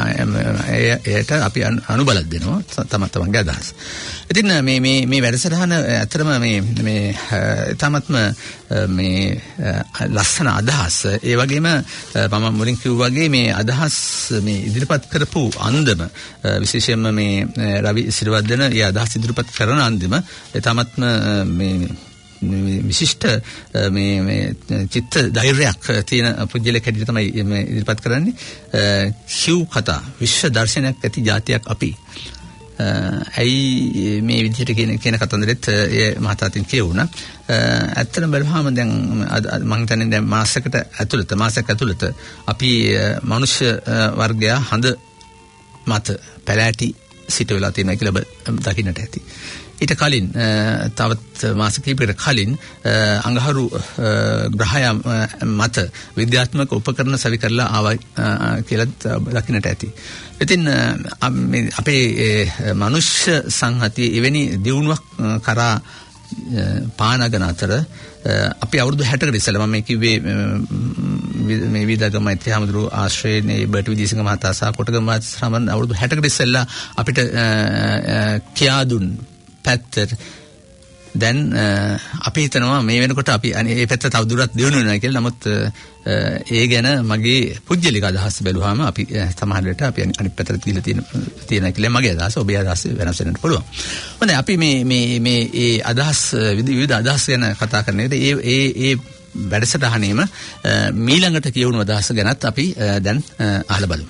ඒට අපි අනුබලක් දෙනවා තම තමන්ගේ අදහස්. ඉතින් මේ මේ මේ වැඩසටහන ඇත්තටම මේ මේ තමත්ම මේ ලස්සන අදහස් ඒ වගේම මම මුලින් කිව්වා වගේ මේ අදහස් මේ ඉදිරිපත් කරපු අන්දම විශේෂයෙන්ම මේ රවි සිරිවර්ධන ඒ අදහස් ඉදිරිපත් කරන අන්දම තමත්ම මේ විශිෂ්ට මේ මේ චිත්ත ධෛර්යයක් තියෙන පුජ්‍යලයක් හැටියට තමයි මේ ඉදිරිපත් කරන්නේ. හිව් කතා විශ්ව දර්ශනයක් ඇති ජාතියක් අපි ඇයි මේ විදිහට කියන කියන කතන්දරෙත් ඒ මහතාටින් කියවුණා. ඇත්තටම බලපුවාම දැන් මම හිතන්නේ දැන් මාසයකට ඇතුළත මාසයක් ඇතුළත අපි මනුෂ්‍ය වර්ගයා හඳ මත පැලෑටි සිට වෙලා තියෙනවා කියලා දකින්නට ඇති. ඊට කලින් තවත් මාස කිහිපයකට කලින් අඟහරු ග්‍රහය මත විද්‍යාත්මක උපකරණ සවි කරලා ආවා කියලා දකින්නට ඇති. ඉතින් අපේ මනුෂ්‍ය සංහතිය එවැනි දියුණුවක් කරා පානගෙන අතර අපි අවුරුදු හැටකට ඉස්සෙල්ලා මම කිව්වේ මේ විදගම ඉතිහාමදුරු ආශ්‍රයනේ බර්ට් විජේසිංහ මහතා සහ කොටගම සමන් අවුරුදු හැටකට ඉස්සෙල්ලා අපිට කියා දුන් පැත්ත දැන් අපි හිතනවා මේ වෙනකොට අපි මේ පැත්ත තව දුරට දියුණු වෙනවා කියලා. නමුත් ඒ ගැන මගේ පුජ්‍යලික අදහස් බැලුවාම අපි සමහර වෙලට අපි අනිත් පැත්තට ගිහලා තියෙන තියෙන කියලා මගේ අදහස. ඔබේ අදහස් වෙනස් වෙන්නත් පුළුවන්. හොඳයි අපි මේ මේ මේ ඒ අදහස් විවිධ අදහස් ගැන කතා කරන විට ඒ ඒ ඒ වැඩසටහනේම මීළඟට කියවුණු අදහස් ගැනත් අපි දැන් අහලා බලමු.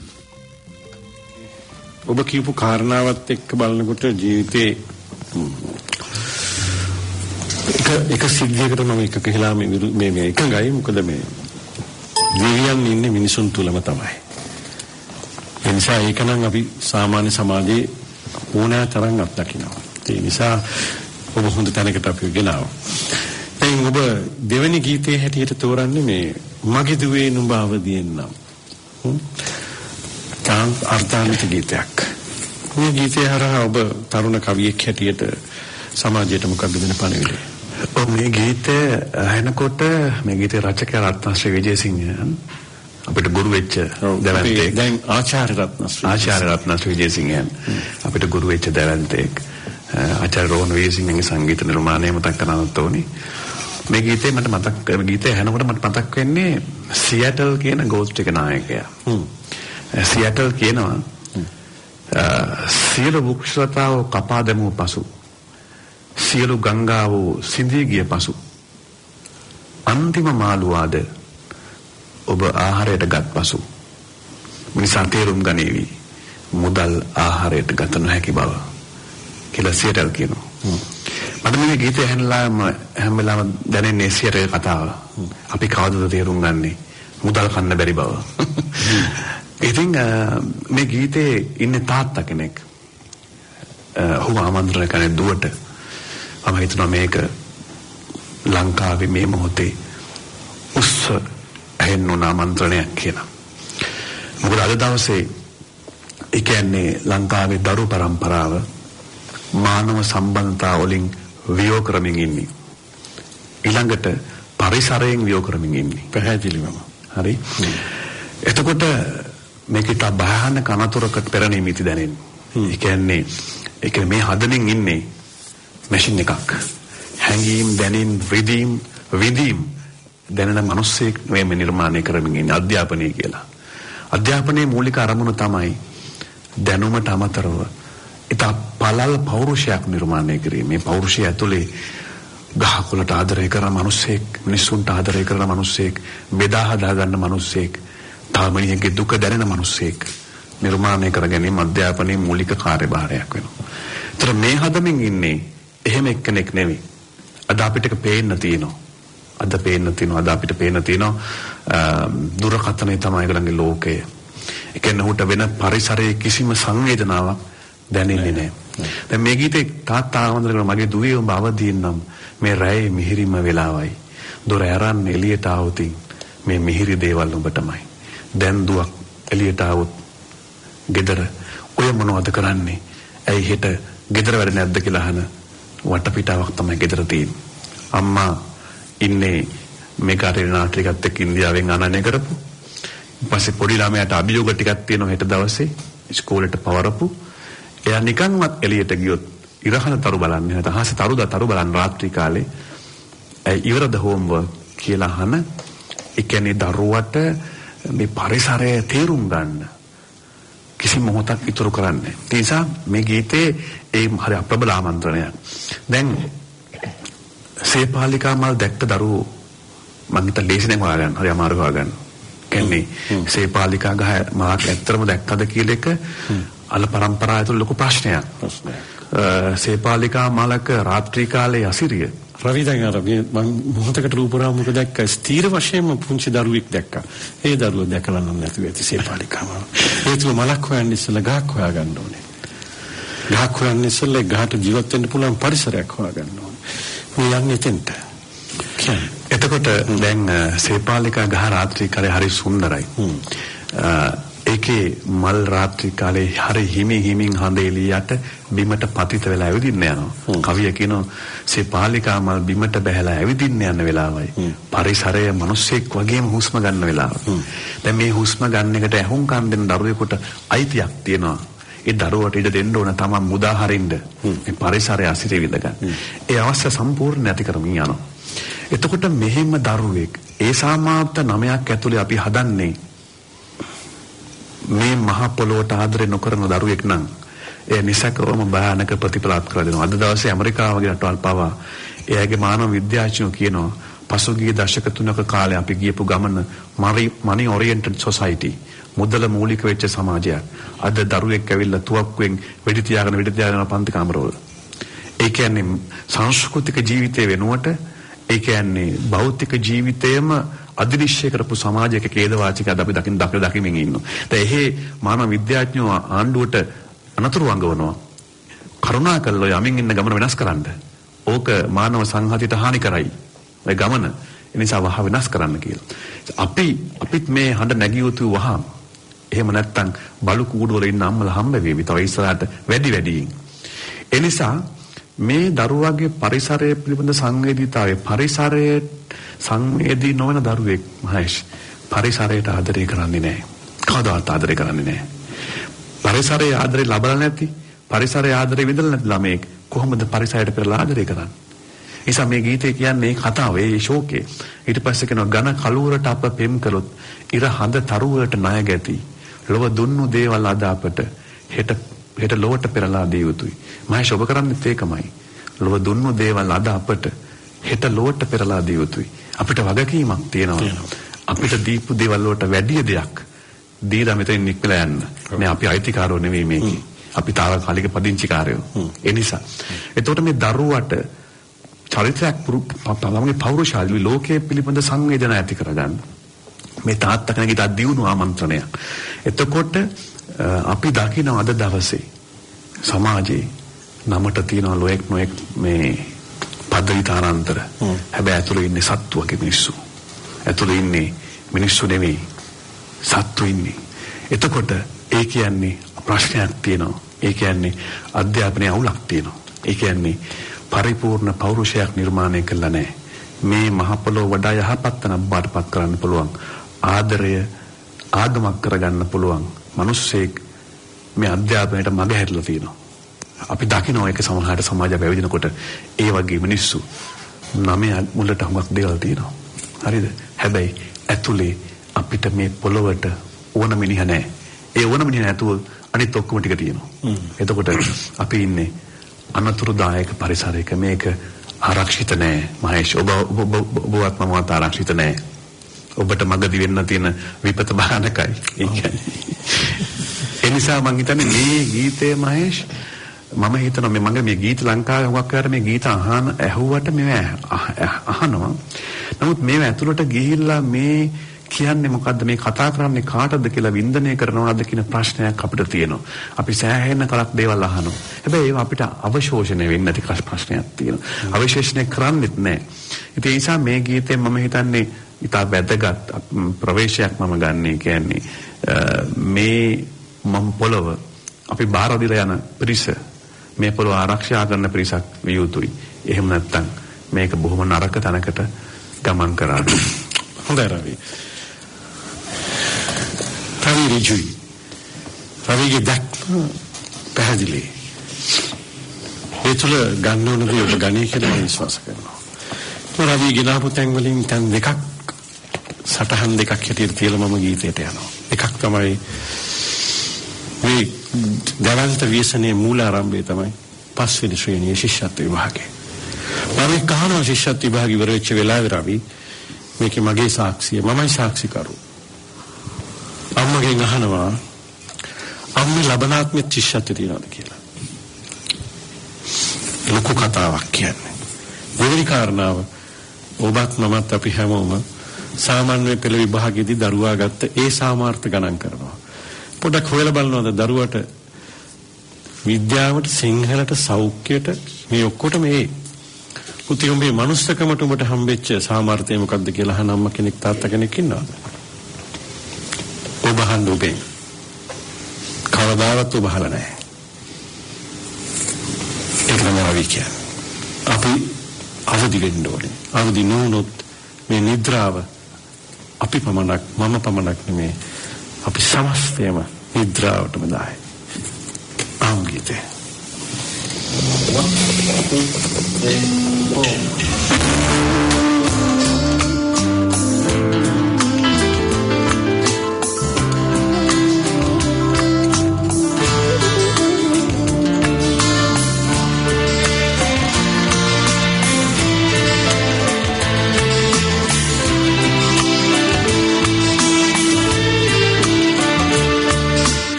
ඔබ කියපු කාරණාවත් එක්ක බලනකොට ජීවිතේ එක එක සිද්ධියකට මම එක කියලා මේ මේ එකඟයි. මොකද මේ දෙවියන් ඉන්නේ මිනිසුන් තුලම තමයි. ඒ නිසා ඒක නම් අපි සාමාන්‍ය සමාජයේ ඕනෑ තරම් අත්දකිනවා. ඒ නිසා ඔබ හොඳ තැනකට අපි ගෙනාවා. දැන් ඔබ දෙවෙනි ගීතයේ හැටියට තෝරන්නේ මේ මගේ දුවේ නුඹ අවදියෙන් නම්. තාන් අර්ථාන්විත ගීතයක්. මේ ගීතය හරහා ඔබ තරුණ කවියෙක් හැටියට සමාජයට මොකක්ද දෙන පණිවිඩය? ඔව් මේ ගීතය අහනකොට මේ ගීතේ රචකයා රත්නශ්‍රී විජේසිංහයන් අපිට ගුරු වෙච්ච දැවැන්තෙක්. දැන් ආචාර්ය රත්නශ්‍රී ආචාර්ය රත්නශ්‍රී විජේසිංහයන් අපිට ගුරු වෙච්ච දැවැන්තෙක්. ආචාර්ය රෝහණ විජේසිංහගේ සංගීත නිර්මාණය මතක් කරගන්නත් ඕනේ. මේ ගීතේ මට මතක් ගීතය අහනකොට මට මතක් වෙන්නේ සියටල් කියන ගෝස්ට් එක නායකයා. හ්ම්. සියටල් කියනවා සියලු වෘක්ෂලතාව කපා දැමූ පසු සියලු ගංගාව සිඳී ගිය පසු අන්තිම මාළුවාද ඔබ ආහාරයට ගත් පසු මිනිසා තේරුම් ගනීවි මුදල් ආහාරයට ගත නොහැකි බව කියලා සියටල් කියනවා. මට මේ ගීතය ඇහෙනලාම හැම වෙලාවෙම දැනෙන්නේ සියටල් කතාව. අපි කවදද තේරුම් ගන්නේ මුදල් කන්න බැරි බව. ඉතින් මේ ගීතේ ඉන්නේ තාත්තා කෙනෙක්. ඔහු ආමන්ත්‍රණය කරන දුවට මම හිතනවා මේක ලංකාවේ මේ මොහොතේ උස්ස ඇහෙන්න ආමන්ත්‍රණයක් කියලා. මොකද අද දවසේ ඒ කියන්නේ ලංකාවේ දරු පරම්පරාව මානව සම්බන්ධතා වලින් වියෝ කරමින් ඉන්නේ. ඊළඟට පරිසරයෙන් වියෝ කරමින් ඉන්නේ. පැහැදිලිවම. හරි. එතකොට මේකට බාහන කනතුරකට පෙර නිමිති දැනෙන්නේ. ඒ කියන්නේ ඒක මේ හදමින් ඉන්නේ මැෂින් එකක්. හැංගීම් දැනීම් රිදීම් විදීම් දැනෙන මිනිස්සෙක් මේ නිර්මාණය කරමින් ඉන්නේ අධ්‍යාපනය කියලා. අධ්‍යාපනයේ මූලික අරමුණ තමයි දැනුමට අමතරව ඊට පළල් පෞරුෂයක් නිර්මාණය කිරීම. මේ පෞරුෂය ඇතුලේ ගහකොළට ආදරය කරන මිනිස්සෙක්, මිනිසුන්ට ආදරය කරන මිනිස්සෙක්, බෙදා හදා ගන්න මිනිස්සෙක්, තාමණියගේ දුක දැනෙන මිනිස්සෙක් නිර්මාණය කර ගැනීම අධ්‍යාපනයේ මූලික කාර්යභාරයක් වෙනවා. ඒතර මේ හදමින් ඉන්නේ එහෙම එක්කෙනෙක් නෙවෙයි. අද අපිට පේන්න තියෙනවා. අද පේන්න තියෙනවා. අද අපිට පේන්න තියෙනවා දුරකථනය තමයි ඒගොල්ලන්ගේ ලෝකය. ඒ කියන්නේ උට වෙන පරිසරයේ කිසිම සංවේදනාවක් දැනෙන්නේ නැහැ. දැන් මේ ගීතේ තාත්තා ආවන්දරගෙන මගේ දුවේ ඔබ අවදීන් නම් මේ රැයේ මිහිරිම වෙලාවයි. දොර ඇරන් එළියට ආවොතින් මේ මිහිරි දේවල් ඔබටමයි. දැන් දුවක් එළියට ආවොත් ගෙදර ඔය මොනවද කරන්නේ? ඇයි හෙට ගෙදර වැඩ නැද්ද කියලා අහන වටපිටාවක් තමයි ගෙදර තියෙන්නේ. අම්මා ඉන්නේ මේ කාර්ය නාටකයත් එක්ක ඉන්දියාවෙන් අනනය කරපු. ඊපස්සේ පොඩි ළමයාට අභියෝග ටිකක් තියෙනවා හෙට දවසේ ඉස්කෝලේට පවරපු. එයා නිකන්වත් එළියට ගියොත් ඉරහන තරු බලන්නේ නැත්නම් හසේ තරුද තරු බලන් රාත්‍රී කාලේ ඇයි ඉවරද හෝම්වර්ක් කියලා අහන. ඒ කියන්නේ දරුවට මේ පරිසරය තේරුම් ගන්න කිසි මොහොතක් ඉතුරු කරන්නේ. ඒ නිසා මේ ගීතේ ඒ හරි අප්‍රබල ආමන්ත්‍රණයක්. දැන් සේපාලිකා මල් දැක්ක දරුවෝ මම හිත ලේසියෙන් හොයාගන්න හරි අමාරු හොයාගන්න. කියන්නේ සේපාලිකා ගහ මලක් ඇත්තටම දැක්කද කියලා එක අල පරම්පරාව තුළ ලොකු ප්‍රශ්නයක්. ප්‍රශ්නයක්. සේපාලිකා මලක රාත්‍රී කාලයේ අසිරිය. රවි දැන් අර මම මොහොතකට රූපරාමුක දැක්ක ස්ථීර වශයෙන්ම පුංචි දරුවෙක් දැක්කා. ඒ දරුවා දැකලා නම් නැතුව ඇති සේපාලිකාව. ඒ තුල මලක් හොයන්න ඉස්සෙල්ලා ගහක් හොයා ගන්න ඕනේ. ගහක් හොයන්න ඉස්සෙල්ලා ගහට ජීවත් වෙන්න පුළුවන් පරිසරයක් හොයා ගන්න ඕනේ. මේ යන්නේ එතෙන්ට. එතකොට දැන් සේපාලිකා ගහ රාත්‍රී කාලේ හරි සුන්දරයි. ඒකේ මල් රාත්‍රී කාලේ හරි හිමි හිමින් හඳ එළියට බිමට පතිත වෙලා ඇවිදින්න යනවා. කවිය කියනවා සේපාලිකා මල් බිමට බැහැලා ඇවිදින්න යන වෙලාවයි. පරිසරය මිනිස්සෙක් වගේම හුස්ම ගන්න වෙලාව. දැන් මේ හුස්ම ගන්න එකට ඇහුම්කන් දෙන දරුවෙකුට අයිතියක් තියෙනවා. ඒ දරුවට ඉඩ දෙන්න ඕන තමන් මුදා හරින්න. මේ පරිසරය අසිරිය විඳ ගන්න. ඒ අවශ්‍ය සම්පූර්ණ නැති කරමින් යනවා. එතකොට මෙහෙම දරුවෙක් ඒ සාමාන්‍ය නමයක් ඇතුලේ අපි හදන්නේ මේ මහ පොළොවට ආදරේ නොකරන දරුවෙක් නම් ඒ නිසකවම භයානක ප්‍රතිඵලات කරලා දෙනවා. අද දවසේ ඇමරිකාව වගේ රටවල් පවා එයාගේ මානව විද්‍යාඥයෝ කියනවා පසුගිය දශක තුනක කාලේ අපි ගියපු ගමන මනි ඔරියන්ටඩ් සොසයිටි මුදල මූලික වෙච්ච සමාජයක්. අද දරුවෙක් ඇවිල්ලා තුවක්කුවෙන් වෙඩි තියාගෙන වෙඩි තියාගෙන පන්ති කාමරවල. ඒ කියන්නේ සංස්කෘතික ජීවිතය වෙනුවට ඒ කියන්නේ භෞතික ජීවිතයම අදිනිශ්චය කරපු සමාජයක ඛේදවාචක අද අපි දකින්න දකින දකිමින් ඉන්නවා. දැන් එහි මානව විද්‍යාඥයෝ ආණ්ඩුවට අනතුරු වංගවනවා. කරුණාකරලා යමින් ඉන්න ගමන වෙනස් කරන්න. ඕක මානව සංහතියට හානි කරයි. ඒ ගමන ඒ නිසා වහ වෙනස් කරන්න කියලා. අපි අපිත් මේ හඬ නැගිය යුතු වහම්. එහෙම නැත්නම් බලු කූඩු වල ඉන්න අම්මලා හම්බ වෙවි. තව ඉස්සරහට වැඩි වැඩියෙන්. ඒ නිසා මේ දරුවාගේ පරිසරය පිළිබඳ සංවේදීතාවය පරිසරයේ සංවේදී නොවන දරුවෙක් මහේෂ් පරිසරයට ආදරය කරන්නේ නැහැ. කවදාවත් ආදරය කරන්නේ නැහැ. පරිසරයේ ආදරය ලබලා නැති පරිසරයේ ආදරය විඳලා නැති ළමෙක් කොහොමද පරිසරයට පෙරලා ආදරය කරන්නේ? නිසා මේ ගීතේ කියන්නේ කතාව ඒ ශෝකේ. ඊට පස්සේ කියනවා ඝන කලුවරට අප පෙම් කළොත් ඉර හඳ තරුවලට ණය ගැති. ලොව දුන්නු දේවල් අද අපට හෙට හෙට ලොවට පෙරලා දිය යුතුයි. මහේෂ් ඔබ කරන්නේත් ඒකමයි. ලොව දුන්නු දේවල් අද අපට හෙට ලොවට පෙරලා දිය යුතුයි. අපිට වගකීමක් තියෙනවා. අපිට දීපු දේවල් වලට වැඩි දෙයක් දීලා මෙතනින් නික්මලා යන්න. මේ අපි අයිතිකාරෝ නෙවෙයි මේකේ. අපි තාවකාලික පදිංචිකාරයෝ. ඒ නිසා. එතකොට මේ දරුවට චරිතයක් තමගේ පෞරුෂාලි ලෝකයේ පිළිබඳ සංවේදනා ඇති කරගන්න. මේ තාත්තා කෙනෙක්ට දියුණු ආමන්ත්‍රණයක්. එතකොට අපි දකින අද දවසේ සමාජයේ නමට තියෙන ලෝයෙක් නොයෙක් මේ පද්ධතිතාරාන්තර. හැබැයි ඇතුළේ ඉන්නේ සත්තු වගේ මිනිස්සු. ඇතුළේ ඉන්නේ මිනිස්සු නෙවෙයි සත්තු ඉන්නේ. එතකොට ඒ කියන්නේ ප්‍රශ්නයක් තියෙනවා. ඒ කියන්නේ අධ්‍යාපනයේ අවුලක් තියෙනවා. ඒ කියන්නේ පරිපූර්ණ පෞරුෂයක් නිර්මාණය කළා නැහැ. මේ මහ පොළොව වඩා යහපත් තැනක් බාටපත් කරන්න පුළුවන්. ආදරය ආගමක් කරගන්න පුළුවන්. මිනිස්සෙක් මේ අධ්‍යාපනයට මග හැරලා තියෙනවා. අපි දකිනවා ඒක සමහරට සමාජය පැවිදිනකොට ඒ වගේ මිනිස්සු නමේ මුලට හුඟක් දේවල් තියෙනවා. හරිද? හැබැයි ඇතුලේ අපිට මේ පොළොවට ඕන මිනිහ නැහැ. ඒ ඕන මිනිහ නැතුව අනිත් ඔක්කොම ටික තියෙනවා. එතකොට අපි ඉන්නේ අනතුරුදායක පරිසරයක. මේක ආරක්ෂිත නැහැ. මහේෂ් ඔබ ඔබවත් මමවත් ආරක්ෂිත නැහැ. ඔබට මගදී වෙන්න තියෙන විපත භයානකයි. ඒ කියන්නේ ඒ නිසා මම හිතන්නේ මේ ගීතය මහේෂ් මම හිතනවා මේ මගේ මේ ගීත ලංකාවේ හුඟක් වෙලාවට මේ ගීත අහන ඇහුවට මේ අහනවා. නමුත් මේව ඇතුළට ගිහිල්ලා මේ කියන්නේ මොකද්ද මේ කතා කරන්නේ කාටද කියලා වින්දනය කරනවද කියන ප්‍රශ්නයක් අපිට තියෙනවා. අපි සෑහෙන කලක් දේවල් අහනවා. හැබැයි ඒවා අපිට අවශෝෂණය වෙන්නේ නැති ප්‍රශ්නයක් තියෙනවා. අවශේෂණය කරන්නෙත් නැහැ. ඒ නිසා මේ ගීතයෙන් මම හිතන්නේ ඉතා වැදගත් ප්‍රවේශයක් මම ගන්න. කියන්නේ මේ මම් පොළව අපි බාර දීලා යන පිරිස මේ පොළොව ආරක්ෂා කරන පිරිසක් විය යුතුයි. එහෙම නැත්නම් මේක බොහොම නරක තැනකට ගමන් කරනවා. හොඳයි රවි. රවි ඍජුයි. රවිගේ දැක්ම පැහැදිලි. ඒ තුළ ගන්න ඕන දේ ඔබ ගන්නේ කියලා මම විශ්වාස කරනවා. රවි ගෙනාපු තැන් වලින් තැන් දෙකක් සටහන් දෙකක් හැටියට තියලා මම ගීතයට යනවා. එකක් තමයි මේ දවල්ත ව්‍යසනයේ මූල ආරම්භය තමයි පස්වෙනි ශ්‍රේණියේ ශිෂ්‍යත්ව විභාගය. මම කහනවා ශිෂ්‍යත්ව විභාගය ඉවර වෙච්ච වෙලාවේ රවි මේකේ මගේ සාක්ෂිය මමයි සාක්ෂිකරු. අම්මගෙන් අහනවා අම්මේ ලබනාත්මෙ තිස්සත් තියෙනවද කියලා. ලොකු කතාවක් කියන්නේ. දෙවෙනි කාරණාව ඔබත් මමත් අපි හැමෝම සාමාන්‍ය පෙළ විභාගයේදී දරුවා ගත්ත ඒ සාමාර්ථ ගණන් කරනවා. පොඩක් හොයලා බලනවාද දරුවට විද්‍යාවට සිංහලට සෞඛ්‍යයට මේ ඔක්කොට මේ පුතේ උඹේ මනුස්සකමට උඹට හම්බෙච්ච සාමාර්ථය මොකක්ද කියලා අහන අම්මා කෙනෙක් තාත්තා කෙනෙක් ඉන්නවද? ඔබ අහන්න ඔබේ. කවදාවත් ඔබ අහලා නැහැ. ඒක තමයි අපි කියන්නේ. අපි අවදි වෙන්න ඕනේ. අවදි නොවුනොත් මේ නිද්‍රාව අපි පමණක් මම පමණක් නෙමේ අපි සමස්තයම නිද්‍රාවටම දායි. ආම්ගිතේ.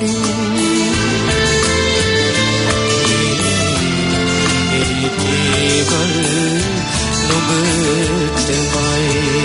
ආවතින් දේවල් නොබටමයි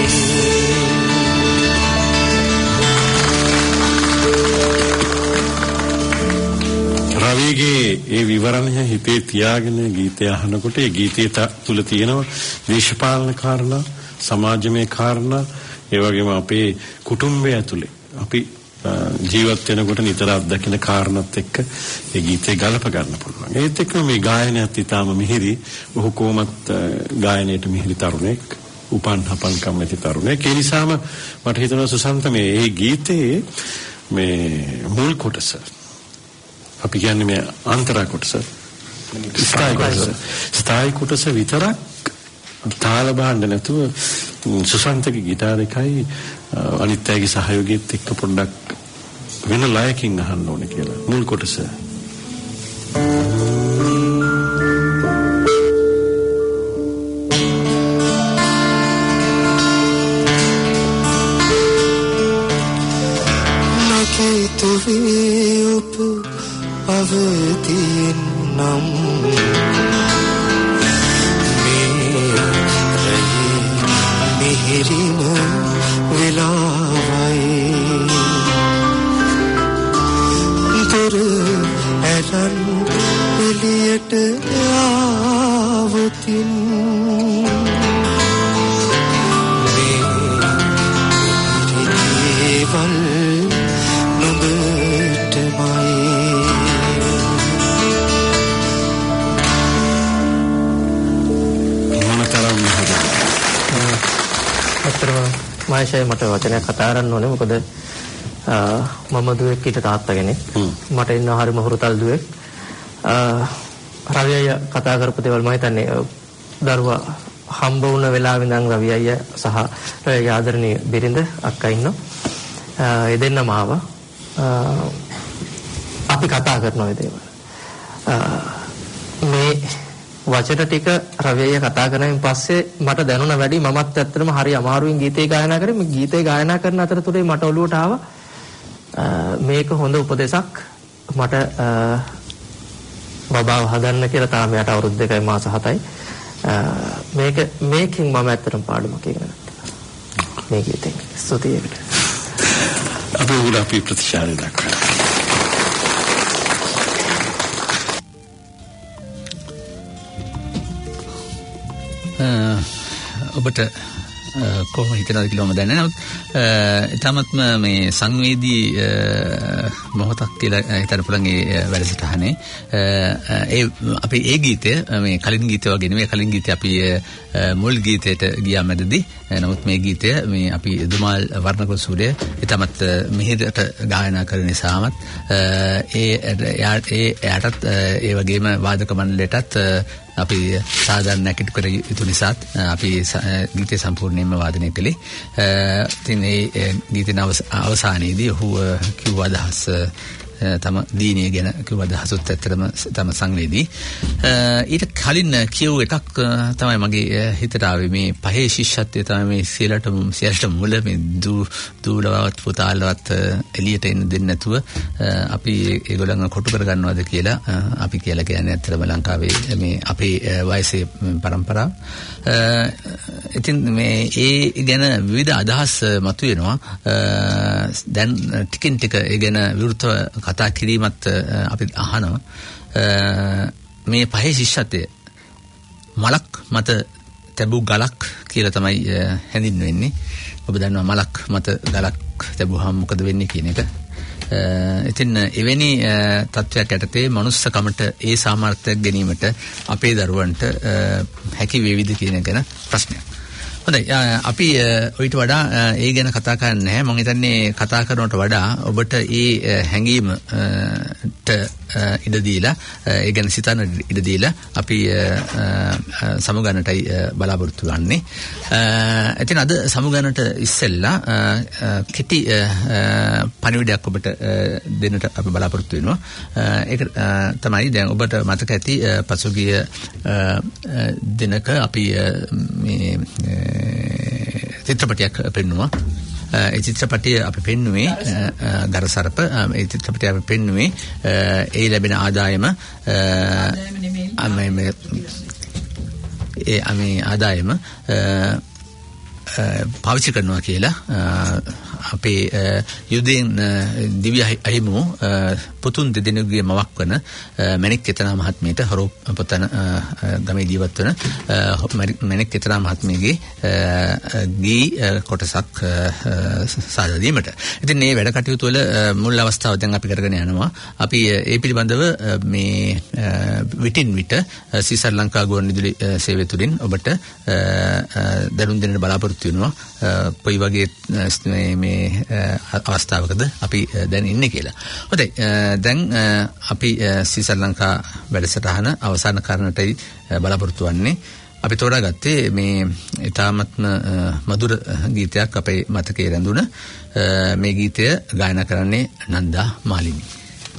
රවිගේ ඒ විවරණය හිතේ තියාගෙන ගීතය අහනකොට ඒ ගීතය තුල තියෙනවා දේශපාලන කාරණා, සමාජමය කාරණා, ඒ වගේම අපේ කුටුම්බය ඇතුලේ අපි ජීවත් වෙනකොට නිතර අත්දකින කාරණාත් එක්ක ඒ ගීතේ ගලප ගන්න පුළුවන්. ඒත් එක්කම මේ ගායනයත් ඊටාම මිහිරි. ඔහු කොහොමත් ගායනයේට මිහිරි තරුණෙක්, උපන් හපන්කම් ඇති තරුණෙක්. ඒ නිසාම මට හිතෙනවා සුසන්ත මේ ඒ ගීතේ මේ මුල් කොටස අපි කියන්නේ මේ අන්තරා කොටස ස්ථායි කොටස ස්ථායි කොටස විතරක් තාල බහන්න නැතුව සුසන්තගේ ගිටාර එකයි අනිත් අයගේ සහයෝගයත් එක්ක පොඩ්ඩක් වෙන ලයකින් අහන්න ඕනේ කියලා මුල් කොටස අවදීන් නම් මිහිරිම වෙලාවයි තොර ඇරන් එළියට ආවතින් මේ දේවල් නොබටමයි මාෂය මට වචනයක් කතා කරන්න ඕනේ මොකද මම දුවෙක් ඊට තාත්තා කෙනෙක් මට ඉන්න හරිම හුරුතල් දුවෙක් රවි අයියා කතා කරපු දේවල් මම හිතන්නේ දරුවා හම්බ වුණ වෙලාවෙ ඉඳන් රවි අයියා සහ රවි ආදරණීය බිරිඳ අක්කා ඉන්නවා ඒ දෙන්නම ආවා අපි කතා කරනවා ඒ දේවල් මේ වචන ටික රවි අයියා කතා කරනයින් පස්සේ මට දැනුණ වැඩි මමත් ඇත්තටම හරි අමාරුවෙන් ගීතේ ගායනා කරේ මේ ගීතේ ගායනා කරන අතරතුරේ මට ඔළුවට ආවා මේක හොඳ උපදේශක් මට බබාව හදන්න කියලා තාම යට අවුරුදු දෙකයි මාස හතයි මේක මේකෙන් මම ඇත්තටම පාඩමක් ඉගෙන ගත්තා මේ ගීතෙන් ස්තුතියි අපි උඩ අපි ප්‍රතිචාරය දක්වනවා ඔබට කොහොම හිතනවද කියලා මම දන්නේ නැහැ. ඊටමත්ම මේ සංවේදී මොහොතක් කියලා හිතන්න පුළුවන් ඒ වැඩසටහනේ. ඒ අපි ඒ ගීතය මේ කලින් ගීතය වගේ නෙමෙයි කලින් ගීතය අපි මුල් ගීතයට ගියා මැදදී. නමුත් මේ ගීතය මේ අපි දුමාල් වර්ණකුල සූර්ය ඊටමත් මිහිරට ගායනා කරන නිසාමත් ඒ ඒ එයාටත් ඒ වගේම වාදක මණ්ඩලයටත් අපි සාධාරණ නැකිට කර යුතු නිසාත් අපි ගීතය සම්පූර්ණයෙන්ම වාදනය කළේ. ඉතින් ඒ ගීතේ අවසානයේදී ඔහු කිව්ව අදහස් තම දීනිය ගැන කිව්ව අදහසත් ඇත්තටම තම සංවේදී. ඊට කලින් කියව එකක් තමයි මගේ හිතට ආවේ මේ පහේ ශිෂ්‍යත්වය තමයි මේ සියලට සියලට මුල මේ දූ දූලවත් පුතාලවත් එළියට එන්න දෙන්නේ නැතුව අපි ඒගොල්ලන්ව කොටු කර ගන්නවද කියලා අපි කියලා කියන්නේ ඇත්තටම ලංකාවේ මේ අපේ වයසේ પરම්පරාව. ඉතින් මේ ඒ ගැන විවිධ අදහස් මතුවෙනවා. දැන් ටිකින් ටික ඒ ගැන විවෘතව කතා කිරීමත් අපි අහනවා. මේ පහේ ශිෂ්‍යත්වය මලක් මත තැබූ ගලක් කියලා තමයි හැඳින්වෙන්නේ. ඔබ දන්නවා මලක් මත ගලක් තැබුවහම මොකද වෙන්නේ කියන එක. ඉතින් එවැනි තත්ත්වයක් යටතේ මනුස්සකමට ඒ සාමර්ථ්‍යයක් ගැනීමට අපේ දරුවන්ට හැකි වේවිද කියන ගැන ප්‍රශ්නයක්. හොඳයි අපි ඊට වඩා ඒ ගැන කතා කරන්නේ නැහැ. මම හිතන්නේ කතා කරනවට වඩා ඔබට ඒ හැඟීමට ඉඩ දීලා ඒ ගැන සිතන්න ඉඩ දීලා අපි සමුගන්නටයි බලාපොරොත්තු වෙන්නේ. එතන අද සමුගන්නට ඉස්සෙල්ලා කෙටි පණිවිඩයක් ඔබට දෙන්නට අපි බලාපොරොත්තු වෙනවා. ඒක තමයි දැන් ඔබට මතක ඇති පසුගිය දිනක අපි මේ චිත්‍රපටයක් පෙන්නුවා. ඒ චිත්‍රපටය අපි පෙන්නුවේ ගරසරප ඒ චිත්‍රපටය අපි පෙන්නුවේ ඒ ලැබෙන ආදායම මේ ඒ අමේ ආදායම පාවිච්චි කරනවා කියලා අපේ යුදෙන් දිව්‍ය අහිමු පුතුන් දෙදෙනෙකුගේ මවක් වන මණික් කෙතනා මහත්මියට හරෝ පොතන ගමේ ජීවත් වන මණික් කෙතනා මහත්මියගේ ගී කොටසක් සාදා දීමට. ඉතින් මේ වැඩ කටයුතු වල මුල් අවස්ථාව දැන් අපි කරගෙන යනවා. අපි ඒ පිළිබඳව මේ විටින් විට සීසර් ලංකා ගුවන්විදුලි සේවය තුලින් ඔබට දැනුම් දෙන්න බලාපොරොත්තු වෙනවා. කොයි වගේ මේ අවස්ථාවකද අපි දැන් ඉන්නේ කියලා. හොඳයි. දැන් අපි සීසර් ලංකා වැඩසටහන අවසන් කරන්නටයි බලාපොරොත්තු වෙන්නේ. අපි තෝරාගත්තේ මේ ඊ타මත්ම මధుර ගීතයක් අපේ මතකයේ රැඳුණ මේ ගීතය ගායනා කරන්නේ නන්දා මාලිනී.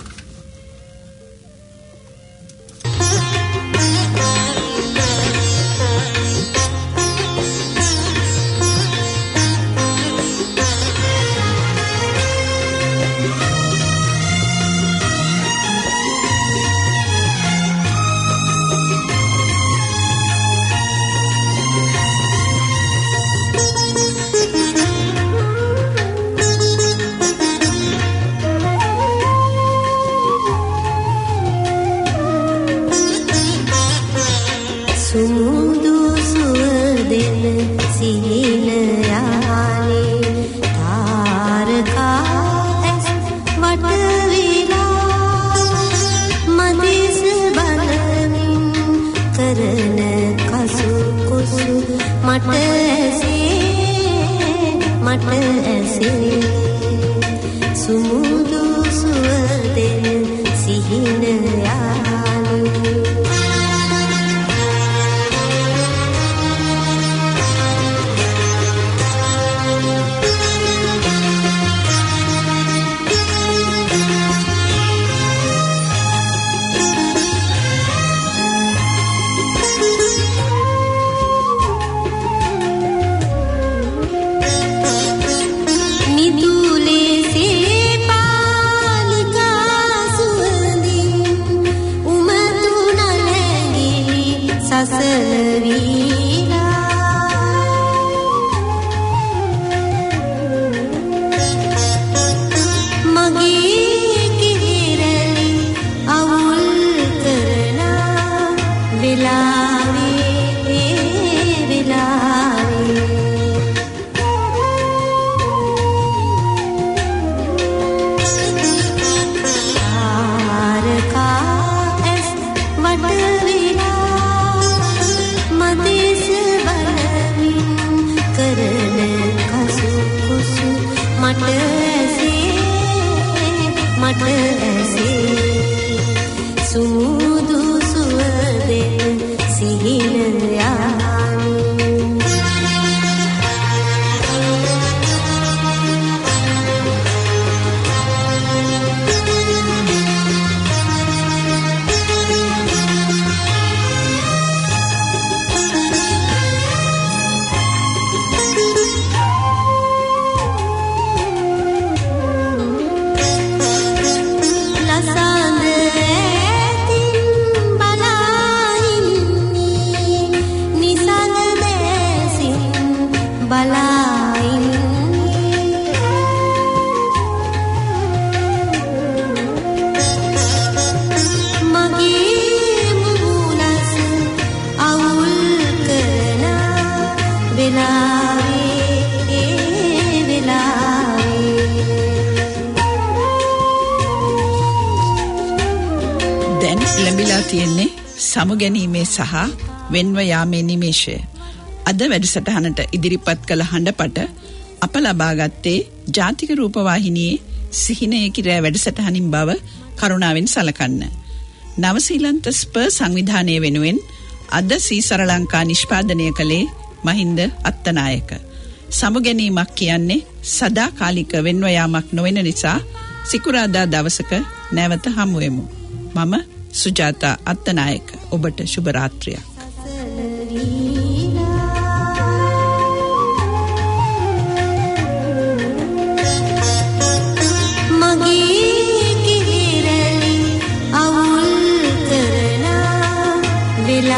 සමුගැනීමේ සහ වෙන්ව යාමේ නිමේෂය. අද වැඩසටහනට ඉදිරිපත් කළ හඬපට අප ලබාගත්තේ ජාතික රූපවාහිනියේ සිහිනයේ කිරෑ වැඩසටහනින් බව කරුණාවෙන් සලකන්න. නවසීලන්ත ස්පර් සංවිධානය වෙනුවෙන් අද සීසර ලංකා නිෂ්පාදනය කළේ මහින්ද අත්තනායක. සමුගැනීමක් කියන්නේ සදාකාලික වෙන්ව යාමක් නොවන නිසා සිකුරාදා දවසක නැවත හමුවෙමු. මම සුජාතා අත්තනායක. ඔබට සුබ රාත්‍රියක්.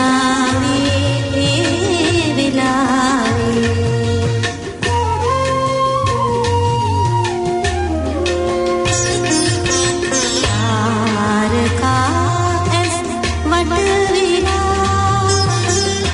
සඳහා